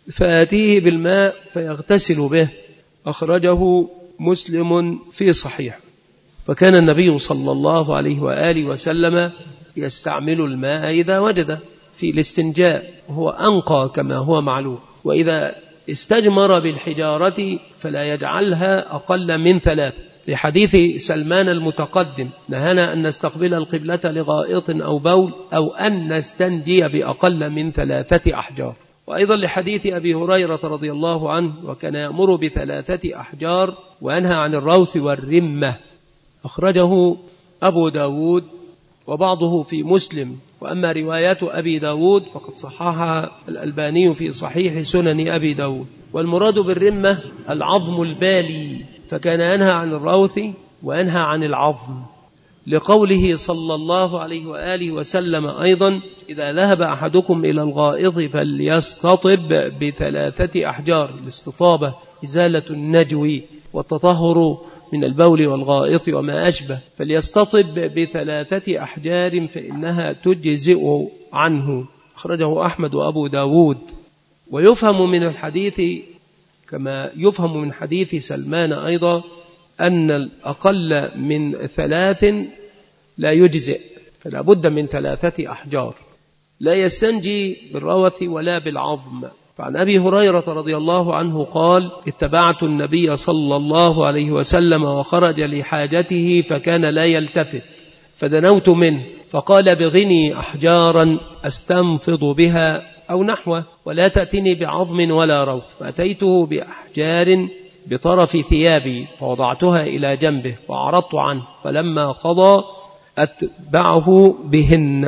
فآتيه بالماء فيغتسل به. أخرجه مسلم في صحيح. فكان النبي صلى الله عليه وآله وسلم يستعمل الماء إذا وجد في الاستنجاء، وهو أنقى كما هو معلوم. وإذا استجمر بالحجارة فلا يجعلها أقل من 3، لحديث سلمان المتقدم: نهانا أن نستقبل القبلة لغائط أو بول أو أن نستنجي بأقل من 3 أحجار. وأيضا لحديث أبي هريرة رضي الله عنه: وكان يأمر ب3 أحجار وينهى عن الروث والرمة. أخرجه أبو داود وبعضه في مسلم. وأما روايات أبي داود فقد صححها الألباني في صحيح سنن أبي داود. والمراد بالرمة العظم البالي، فكان ينهى عن الروث وينهى عن العظم، لقوله صلى الله عليه وآله وسلم أيضا: إذا ذهب أحدكم إلى الغائط فليستطب ب3 أحجار. الاستطابة إزالة النجو والتطهر من البول والغائط وما أشبه، فليستطب ب3 أحجار فإنها تجزئ عنه. أخرجه أحمد وأبو داود. ويفهم من الحديث كما يفهم من حديث سلمان أيضا أن الأقل من 3 لا يجزئ، فلا بد من 3 أحجار. لا يستنجي بالروث ولا بالعظم. فعن أبي هريرة رضي الله عنه قال: اتبعت النبي صلى الله عليه وسلم وخرج لحاجته فكان لا يلتفت، فدنوت منه فقال: بغني أحجارا أستنفض بها أو نحوه، ولا تأتني بعظم ولا روث. فأتيته بأحجار بطرف ثيابي فوضعتها إلى جنبه وأعرضت عنه، فلما قضى أتبعه بهن.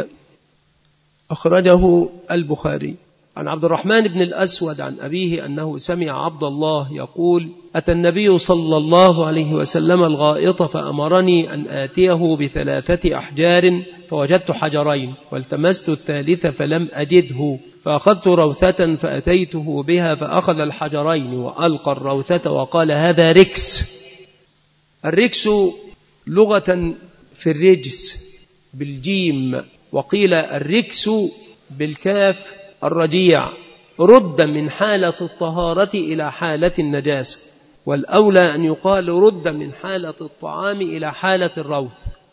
أخرجه البخاري. عن عبد الرحمن بن الأسود عن أبيه أنه سمع عبد الله يقول: أتى النبي صلى الله عليه وسلم الغائط فأمرني أن آتيه ب3 أحجار فوجدت حجرين، والتمست الثالث فلم أجده، فأخذت روثة فأتيته بها فأخذ الحجرين وألقى الروثة وقال: هذا ركس. الركس لغة في الرجس بالجيم، وقيل الركس بالكاف الرجيع، رد من حالة الطهارة إلى حالة النجاسة، والأولى أن يقال رد من حالة الطعام إلى حالة الروث.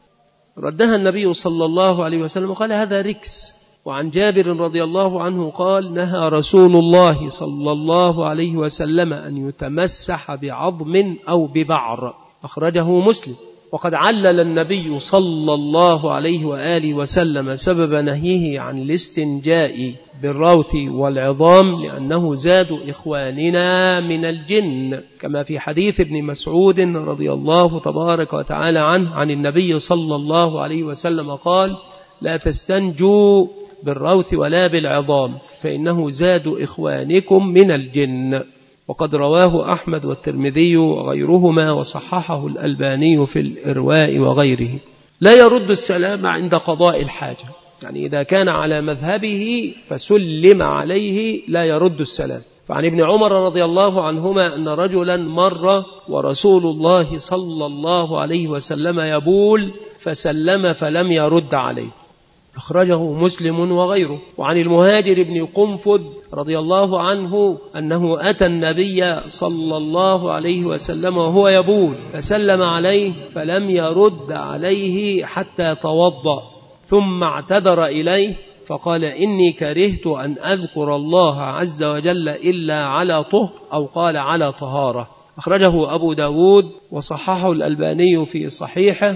ردها النبي صلى الله عليه وسلم وقال: هذا ركس. وعن جابر رضي الله عنه قال: نهى رسول الله صلى الله عليه وسلم أن يتمسح بعظم أو ببعر. أخرجه مسلم. وقد علل النبي صلى الله عليه وآله وسلم سبب نهيه عن الاستنجاء بالروث والعظام لأنه زاد إخواننا من الجن، كما في حديث ابن مسعود رضي الله تبارك وتعالى عنه عن النبي صلى الله عليه وسلم قال: لا تستنجوا بالروث ولا بالعظام فإنه زاد إخوانكم من الجن. وقد رواه أحمد والترمذي وغيرهما وصححه الألباني في الإرواء وغيره. لا يرد السلام عند قضاء الحاجة، يعني إذا كان على مذهبه فسلم عليه لا يرد السلام. فعن ابن عمر رضي الله عنهما أن رجلا مر ورسول الله صلى الله عليه وسلم يبول فسلم فلم يرد عليه. أخرجه مسلم وغيره. وعن المهاجر بن قنفذ رضي الله عنه أنه أتى النبي صلى الله عليه وسلم وهو يبول فسلم عليه فلم يرد عليه حتى توضأ، ثم اعتذر إليه فقال: إني كرهت أن أذكر الله عز وجل إلا على طهر، أو قال على طهارة. أخرجه أبو داود وصححه الألباني في صحيحه،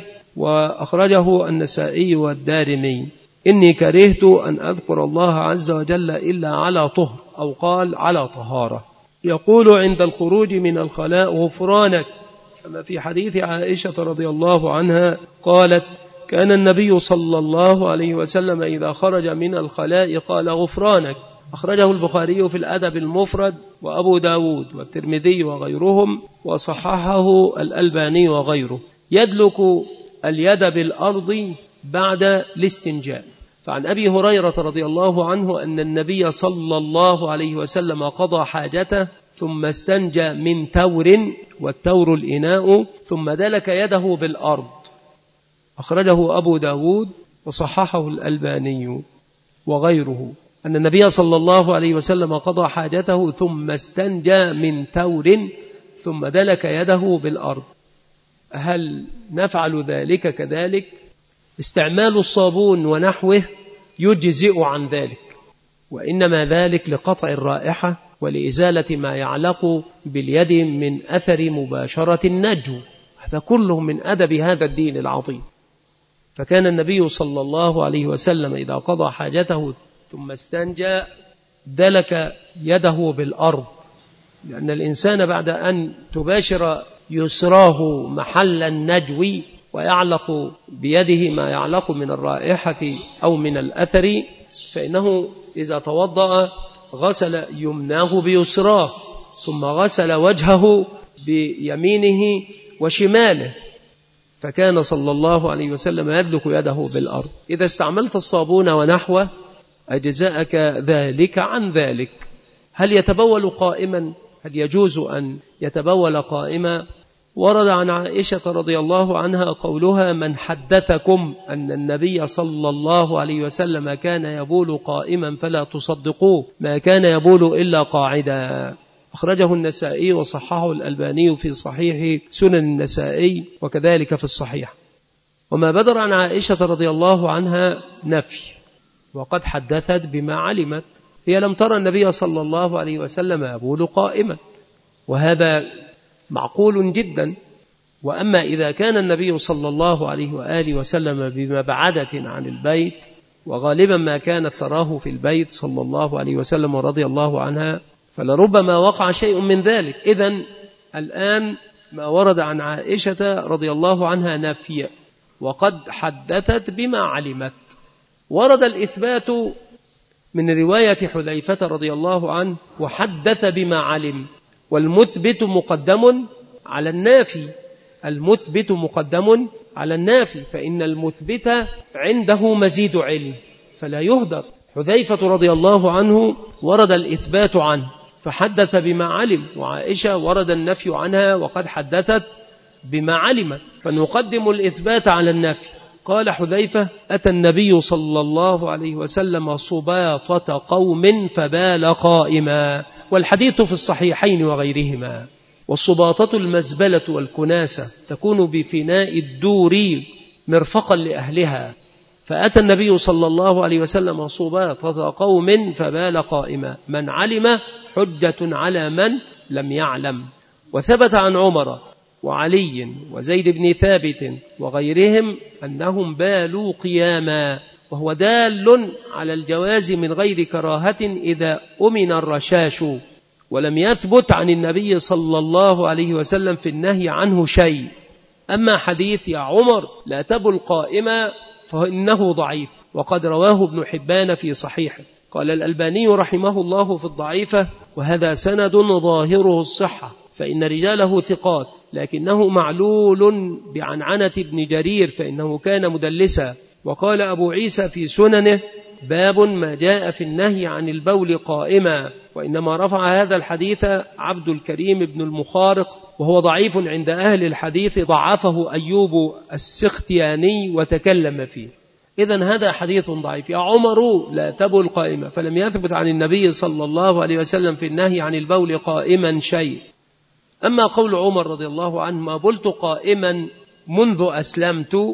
وأخرجه النسائي والدارمي. إني كرهت أن أذكر الله عز وجل إلا على طهر، أو قال على طهارة. يقول عند الخروج من الخلاء: غفرانك، كما في حديث عائشة رضي الله عنها قالت: كان النبي صلى الله عليه وسلم إذا خرج من الخلاء قال: غفرانك. أخرجه البخاري في الأدب المفرد وأبو داود والترمذي وغيرهم، وصححه الألباني وغيره. يدلك اليد بالأرض بعد الاستنجاء. فعن أبي هريرة رضي الله عنه أن النبي صلى الله عليه وسلم قضى حاجته ثم استنجى من تور، والتور الإناء، ثم دلك يده بالأرض. أخرجه أبو داود وصححه الألباني وغيره. أن النبي صلى الله عليه وسلم قضى حاجته ثم استنجى من ثور ثم دلك يده بالأرض. هل نفعل ذلك كذلك؟ استعمال الصابون ونحوه يجزئ عن ذلك، وإنما ذلك لقطع الرائحة ولإزالة ما يعلق باليد من أثر مباشرة النجو. هذا كله من أدب هذا الدين العظيم. فكان النبي صلى الله عليه وسلم إذا قضى حاجته ثم استنجى دلك يده بالأرض، لأن الإنسان بعد أن تباشر يسراه محل النجو ويعلق بيده ما يعلق من الرائحة أو من الأثر، فإنه إذا توضأ غسل يمناه بيسراه ثم غسل وجهه بيمينه وشماله، فكان صلى الله عليه وسلم يدلك يده بالأرض. إذا استعملت الصابون ونحوه أجزاءك ذلك عن ذلك. هل يتبول قائما؟ هل يجوز أن يتبول قائما؟ ورد عن عائشة رضي الله عنها قولها: من حدثكم أن النبي صلى الله عليه وسلم كان يبول قائما فلا تصدقوه، ما كان يبول إلا قاعدا. أخرجه النسائي وصححه الألباني في صحيح سنن النسائي وكذلك في الصحيح. وما بدر عن عائشة رضي الله عنها نفي، وقد حدثت بما علمت. هي لم ترى النبي صلى الله عليه وسلم يبول قائما، وهذا معقول جدا. وأما إذا كان النبي صلى الله عليه وآله وسلم بمبعدة عن البيت، وغالبا ما كانت تراه في البيت صلى الله عليه وسلم ورضي الله عنها، فلربما وقع شيء من ذلك. إذن الآن ما ورد عن عائشة رضي الله عنها نفي، وقد حدثت بما علمت. ورد الإثبات من رواية حذيفة رضي الله عنه: وحدث بما علم. والمثبت مقدم على النافي، المثبت مقدم على النافي، فإن المثبت عنده مزيد علم فلا يهدر. حذيفة رضي الله عنه ورد الإثبات عنه فحدث بما علم، وعائشة ورد النفي عنها وقد حدثت بما علمت، فنقدم الإثبات على النفي. قال حذيفة: أتى النبي صلى الله عليه وسلم صباطة قوم فبال قائما، والحديث في الصحيحين وغيرهما. والصباطة المزبلة والكناسة تكون بفناء الدور مرفقا لأهلها، فأتى النبي صلى الله عليه وسلم صباطة قوم فبال قائما، من علم حجة على من لم يعلم. وثبت عن عمر وعلي وزيد بن ثابت وغيرهم أنهم بالوا قياما، وهو دال على الجواز من غير كراهة إذا أمن الرشاش. ولم يثبت عن النبي صلى الله عليه وسلم في النهي عنه شيء. أما حديث يا عمر لا تبل قائما فإنه ضعيف، وقد رواه ابن حبان في صحيحه. قال الألباني رحمه الله في الضعيفة: وهذا سند ظاهره الصحة، فإن رجاله ثقات، لكنه معلول بعنعنة ابن جرير فإنه كان مدلسا. وقال أبو عيسى في سننه: باب ما جاء في النهي عن البول قائما. وإنما رفع هذا الحديث عبد الكريم بن المخارق، وهو ضعيف عند أهل الحديث، ضعفه أيوب السختياني وتكلم فيه. إذن هذا حديث ضعيف. يا عمر لا تبل قائما، فلم يثبت عن النبي صلى الله عليه وسلم في النهي عن البول قائما شيء. أما قول عمر رضي الله عنه: ما بلت قائما منذ أسلمت،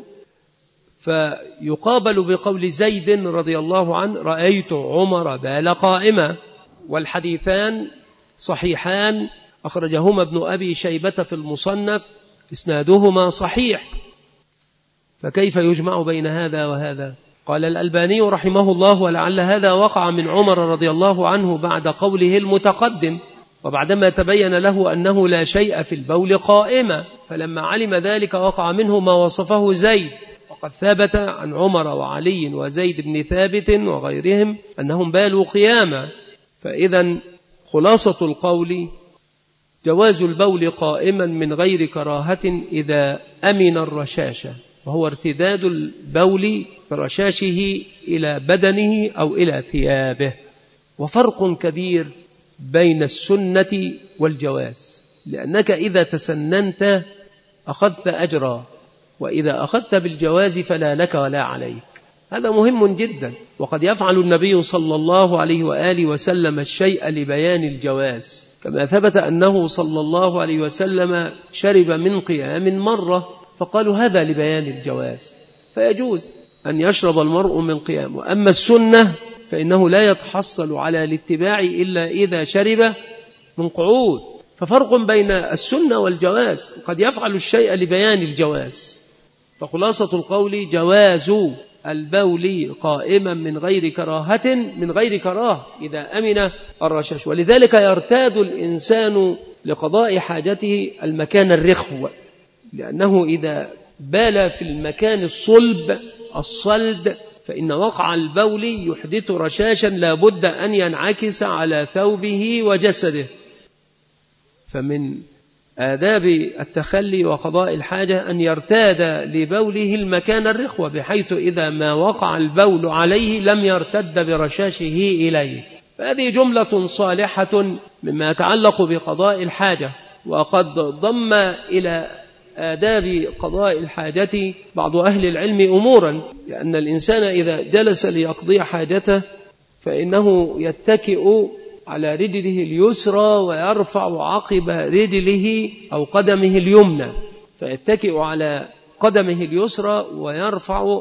فيقابل بقول زيد رضي الله عنه: رأيت عمر بال قائما. والحديثان صحيحان، أخرجهما ابن أبي شيبة في المصنف، إسنادهما صحيح، فكيف يجمع بين هذا وهذا؟ قال الألباني رحمه الله: ولعل هذا وقع من عمر رضي الله عنه بعد قوله المتقدم، وبعدما تبين له أنه لا شيء في البول قائما، فلما علم ذلك وقع منه ما وصفه زيد. وقد ثبت عن عمر وعلي وزيد بن ثابت وغيرهم أنهم بالوا قياما. فإذا خلاصة القول جواز البول قائما من غير كراهة إذا أمن الرشاشة، وهو ارتداد البول برشاشه إلى بدنه أو إلى ثيابه. وفرق كبير بين السنة والجواز، لأنك إذا تسننت أخذت أجرا، وإذا أخذت بالجواز فلا لك ولا عليك. هذا مهم جدا. وقد يفعل النبي صلى الله عليه وآله وسلم الشيء لبيان الجواز، كما ثبت أنه صلى الله عليه وسلم شرب من قيام مرة فقالوا هذا لبيان الجواز، فيجوز أن يشرب المرء من قيام. وأما السنة فإنه لا يتحصل على الاتباع إلا إذا شرب من قعود، ففرق بين السنة والجواز. قد يفعل الشيء لبيان الجواز، فخلاصة القول جواز البول قائما من غير كراهة، من غير كراهة إذا أمن الرشاش. ولذلك يرتاد الإنسان لقضاء حاجته المكان الرخو، لأنه إذا بال في المكان الصلد فإن وقع البول يحدث رشاشا لا بد أن ينعكس على ثوبه وجسده. فمن آداب التخلي وقضاء الحاجة أن يرتاد لبوله المكان الرخوة، بحيث إذا ما وقع البول عليه لم يرتد برشاشه إليه. فهذه جملة صالحة مما يتعلق بقضاء الحاجة. وقد ضم إلى آداب قضاء الحاجة بعض أهل العلم أمورا، لأن الإنسان إذا جلس ليقضي حاجته فإنه يتكئ على رجله اليسرى ويرفع عقب رجله أو قدمه اليمنى، فيتكئ على قدمه اليسرى ويرفع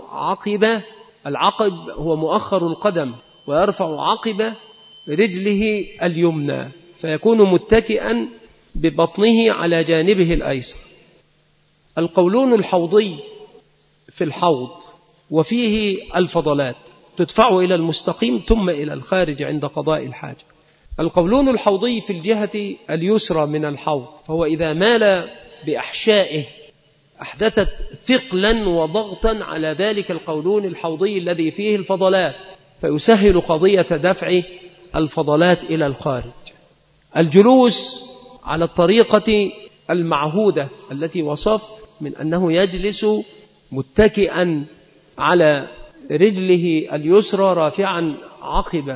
العقب هو مؤخر القدم، ويرفع عقب رجله اليمنى، فيكون متكئا ببطنه على جانبه الأيسر. القولون الحوضي في الحوض وفيه الفضلات تدفع إلى المستقيم ثم إلى الخارج عند قضاء الحاجة. القولون الحوضي في الجهة اليسرى من الحوض، فهو إذا مال بأحشائه أحدثت ثقلا وضغطا على ذلك القولون الحوضي الذي فيه الفضلات، فيسهل قضية دفع الفضلات إلى الخارج. الجلوس على الطريقة المعهودة التي وصفت، من أنه يجلس متكئا على رجله اليسرى رافعا عقب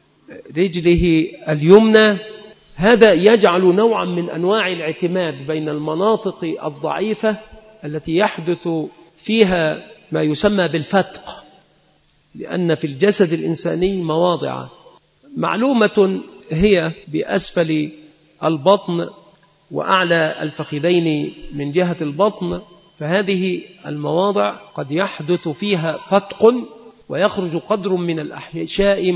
رجله اليمنى، هذا يجعل نوعا من أنواع الاعتماد بين المناطق الضعيفة التي يحدث فيها ما يسمى بالفتق، لأن في الجسد الإنساني مواضع معلومة هي بأسفل البطن وأعلى الفخذين من جهة البطن، فهذه المواضع قد يحدث فيها فتق ويخرج قدر من الأحشاء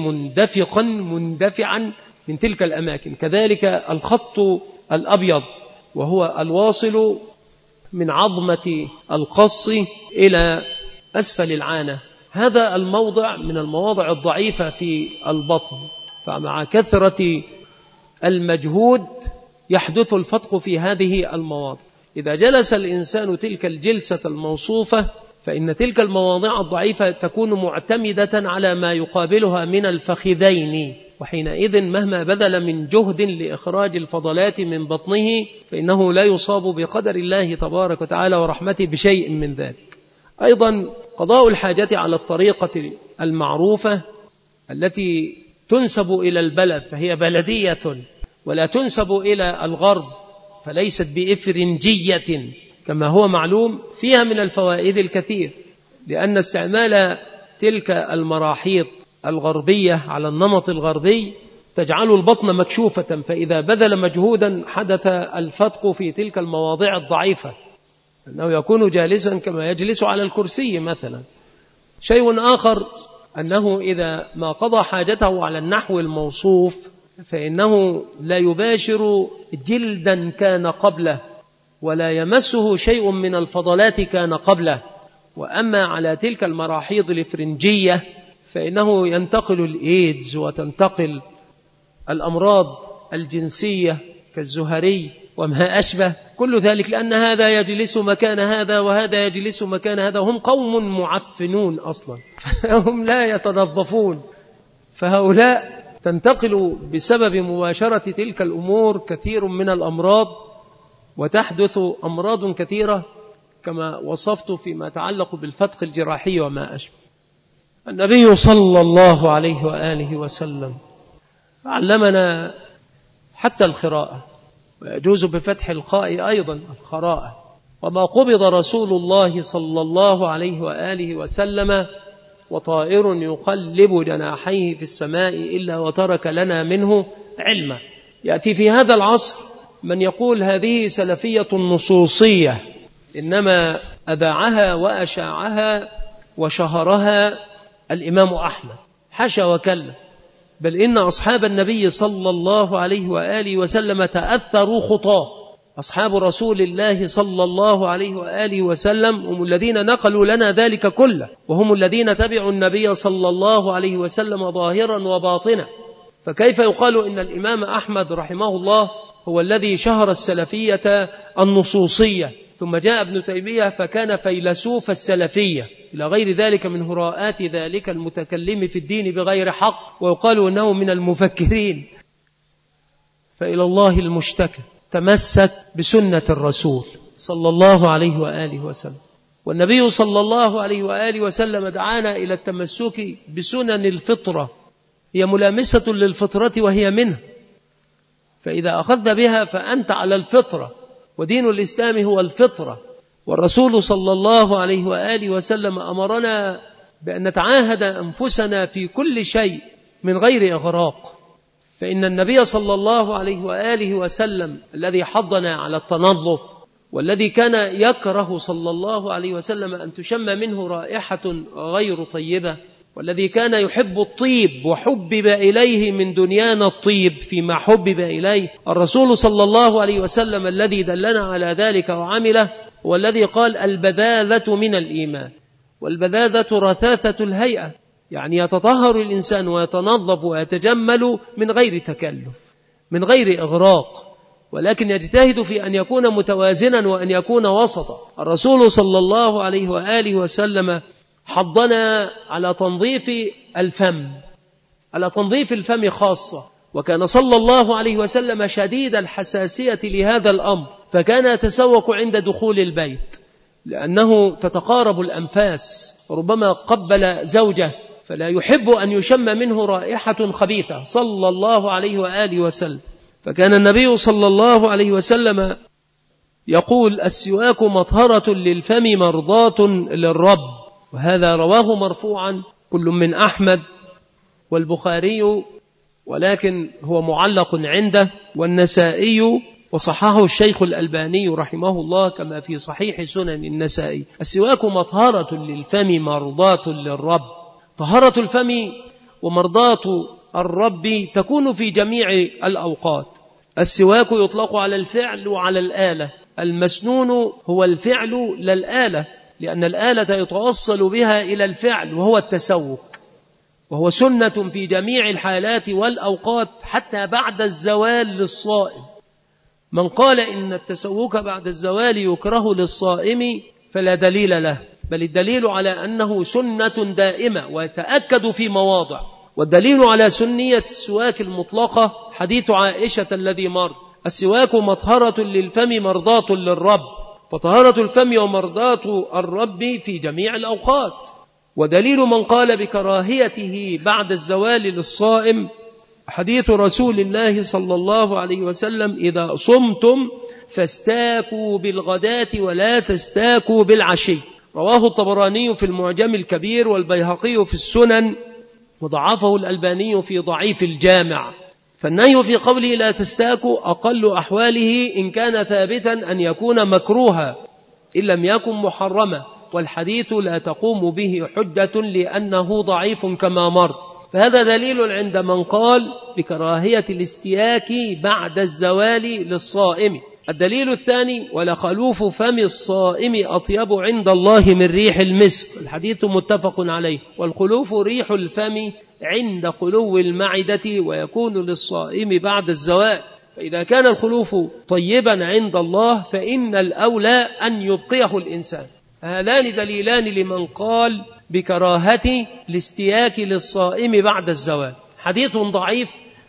مندفعا من تلك الأماكن. كذلك الخط الأبيض وهو الواصل من عظمة القص إلى أسفل العانة، هذا الموضع من المواضع الضعيفة في البطن، فمع كثرة المجهود يحدث الفتق في هذه المواضع. إذا جلس الإنسان تلك الجلسة الموصوفة فإن تلك المواضع الضعيفة تكون معتمدة على ما يقابلها من الفخذين، وحينئذ مهما بذل من جهد لإخراج الفضلات من بطنه فإنه لا يصاب بقدر الله تبارك وتعالى ورحمته بشيء من ذلك. أيضا قضاء الحاجة على الطريقة المعروفة التي تنسب إلى البلد فهي بلدية، ولا تنسب إلى الغرب فليست بإفرنجية كما هو معلوم، فيها من الفوائد الكثير، لأن استعمال تلك المراحيض الغربية على النمط الغربي تجعل البطن مكشوفة، فإذا بذل مجهودا حدث الفتق في تلك المواضع الضعيفة، أنه يكون جالسا كما يجلس على الكرسي مثلا. شيء آخر أنه إذا ما قضى حاجته على النحو الموصوف فإنه لا يباشر جلدا كان قبله ولا يمسه شيء من الفضلات كان قبله. وأما على تلك المراحيض الإفرنجية فإنه ينتقل الإيدز وتنتقل الأمراض الجنسية كالزهري وما أشبه كل ذلك، لأن هذا يجلس مكان هذا وهذا يجلس مكان هذا، هم قوم معفنون أصلا هم لا يتنظفون، فهؤلاء تنتقل بسبب مباشرة تلك الأمور كثير من الأمراض، وتحدث أمراض كثيرة كما وصفت فيما يتعلق بالفتق الجراحي وما أشبه. النبي صلى الله عليه وآله وسلم علمنا حتى الخراءة، ويجوز بفتح الخاء أيضا الخراءة. وما قبض رسول الله صلى الله عليه وآله وسلم وطائر يقلب جناحيه في السماء إلا وترك لنا منه علما. يأتي في هذا العصر من يقول هذه سلفية نصوصية، إنما أذاعها وأشاعها وشهرها الإمام أحمد، حاشا وكلا، بل إن أصحاب النبي صلى الله عليه وآله وسلم تأثروا خطاه. أصحاب رسول الله صلى الله عليه وآله وسلم هم الذين نقلوا لنا ذلك كله، وهم الذين تبعوا النبي صلى الله عليه وسلم ظاهرا وباطنا. فكيف يقال إن الإمام أحمد رحمه الله هو الذي شهر السلفية النصوصية، ثم جاء ابن تيمية فكان فيلسوف السلفية إلى غير ذلك من هراءات ذلك المتكلم في الدين بغير حق، ويقال أنه من المفكرين. فإلى الله المشتكى. تمسك بسنة الرسول صلى الله عليه وآله وسلم، والنبي صلى الله عليه وآله وسلم دعانا إلى التمسك بسنن الفطرة، هي ملامسة للفطرة وهي منه، فإذا أخذت بها فأنت على الفطرة، ودين الإسلام هو الفطرة. والرسول صلى الله عليه وآله وسلم أمرنا بأن نتعاهد أنفسنا في كل شيء من غير إغراق، فإن النبي صلى الله عليه وآله وسلم الذي حضنا على التنظف، والذي كان يكره صلى الله عليه وسلم أن تشم منه رائحة غير طيبة، والذي كان يحب الطيب وحبب إليه من دنيانا الطيب فيما حبب إليه، الرسول صلى الله عليه وسلم الذي دلنا على ذلك وعمله، والذي قال البذاذة من الإيمان. والبذاذة رثاثة الهيئة، يعني يتطهر الإنسان ويتنظف ويتجمل من غير تكلف، من غير إغراق، ولكن يجتهد في أن يكون متوازنا وأن يكون وسطا. الرسول صلى الله عليه وآله وسلم حضنا على تنظيف الفم، على تنظيف الفم خاصة، وكان صلى الله عليه وسلم شديد الحساسية لهذا الأمر، فكان يتسوق عند دخول البيت لأنه تتقارب الأنفاس، وربما قبل زوجه فلا يحب أن يشم منه رائحة خبيثة صلى الله عليه وآله وسلم. فكان النبي صلى الله عليه وسلم يقول السواك مطهرة للفم مرضاة للرب، وهذا رواه مرفوعا كل من أحمد والبخاري، ولكن هو معلق عنده، والنسائي، وصححه الشيخ الألباني رحمه الله كما في صحيح سنن النسائي. السواك مطهرة للفم مرضاة للرب. طهارة الفم ومرضاة الرب تكون في جميع الأوقات. السواك يطلق على الفعل وعلى الآلة، المسنون هو الفعل لا الآلة، لأن الآلة يتوصل بها إلى الفعل وهو التسوك، وهو سنة في جميع الحالات والأوقات حتى بعد الزوال للصائم. من قال إن التسوك بعد الزوال يكره للصائم فلا دليل له، بل الدليل على أنه سنة دائمة ويتأكد في مواضع. والدليل على سنية السواك المطلقة حديث عائشة الذي مر، السواك مطهرة للفم مرضاة للرب، فطهارة الفم ومرضاة الرب في جميع الأوقات. ودليل من قال بكراهيته بعد الزوال للصائم حديث رسول الله صلى الله عليه وسلم إذا صمتم فاستاكوا بالغداة ولا تستاكوا بالعشي، رواه الطبراني في المعجم الكبير والبيهقي في السنن، وضعفه الألباني في ضعيف الجامع. فالنهي في قوله لا تستاكوا أقل أحواله إن كان ثابتا أن يكون مكروها إن لم يكن محرما، والحديث لا تقوم به حجة لأنه ضعيف كما مر. فهذا دليل عند من قال بكراهية الاستياك بعد الزوال للصائم. الدليل الثاني ولخلوف فم الصائم أطيب عند الله من ريح المسك، الحديث متفق عليه. والخلوف ريح الفم عند خلو المعدة، ويكون للصائم بعد الزوال. فإذا كان الخلوف طيبا عند الله فإن الأولى أن يبقيه الإنسان. هذان دليلان لمن قال بكراهة الاستياك للصائم بعد الزوال. حديث ضعيف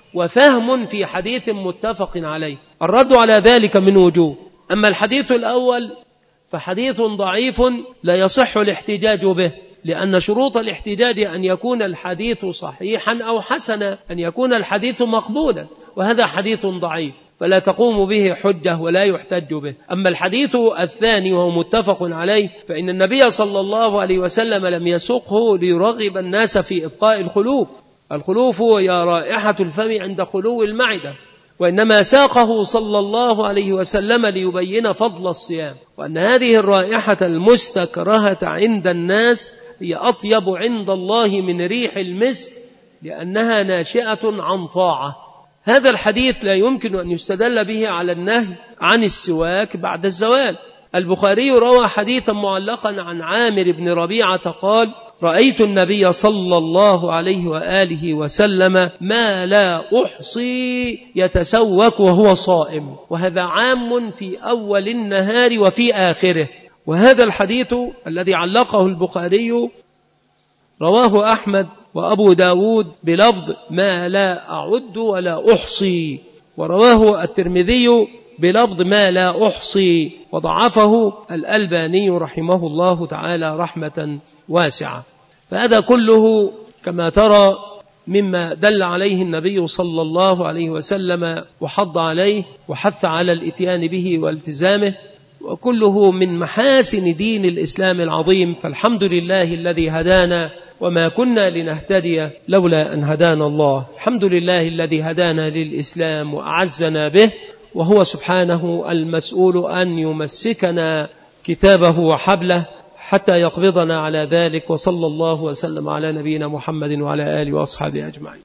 وفهم في حديث متفق عليه. الرد على ذلك من وجوه. أما الحديث الأول فحديث ضعيف لا يصح الاحتجاج به، لأن شروط الاحتجاج أن يكون الحديث صحيحا أو حسنا، أن يكون الحديث مقبولا، وهذا حديث ضعيف. فلا تقوم به حجة ولا يحتج به. أما الحديث الثاني وهو متفق عليه فإن النبي صلى الله عليه وسلم لم يسقه ليرغب الناس في إبقاء الخلوف. الخلوف هي رائحة الفم عند خلو المعدة، وإنما ساقه صلى الله عليه وسلم ليبين فضل الصيام، وأن هذه الرائحة المستكرهة عند الناس هي أطيب عند الله من ريح المسك، لأنها ناشئة عن طاعة. هذا الحديث لا يمكن أن يستدل به على النهي عن السواك بعد الزوال. البخاري روى حديثا معلقا عن عامر بن ربيعة قال: رأيت النبي صلى الله عليه وآله وسلم ما لا أحصي يتسوك وهو صائم، وهذا عام في أول النهار وفي آخره. وهذا الحديث الذي علقه البخاري رواه أحمد وأبو داود بلفظ ما لا أعد ولا أحصي، ورواه الترمذي بلفظ ما لا أحصي، وضعفه الألباني رحمه الله تعالى رحمة واسعة. فهذا كله كما ترى مما دل عليه النبي صلى الله عليه وسلم وحض عليه وحث على الاتيان به والتزامه، وكله من محاسن دين الإسلام العظيم. فالحمد لله الذي هدانا وما كنا لنهتدي لولا أن هدانا الله. الحمد لله الذي هدانا للإسلام وأعزنا به، وهو سبحانه المسؤول أن يمسكنا كتابه وحبله حتى يقبضنا على ذلك. وصلى الله وسلم على نبينا محمد وعلى آله وأصحابه أجمعين.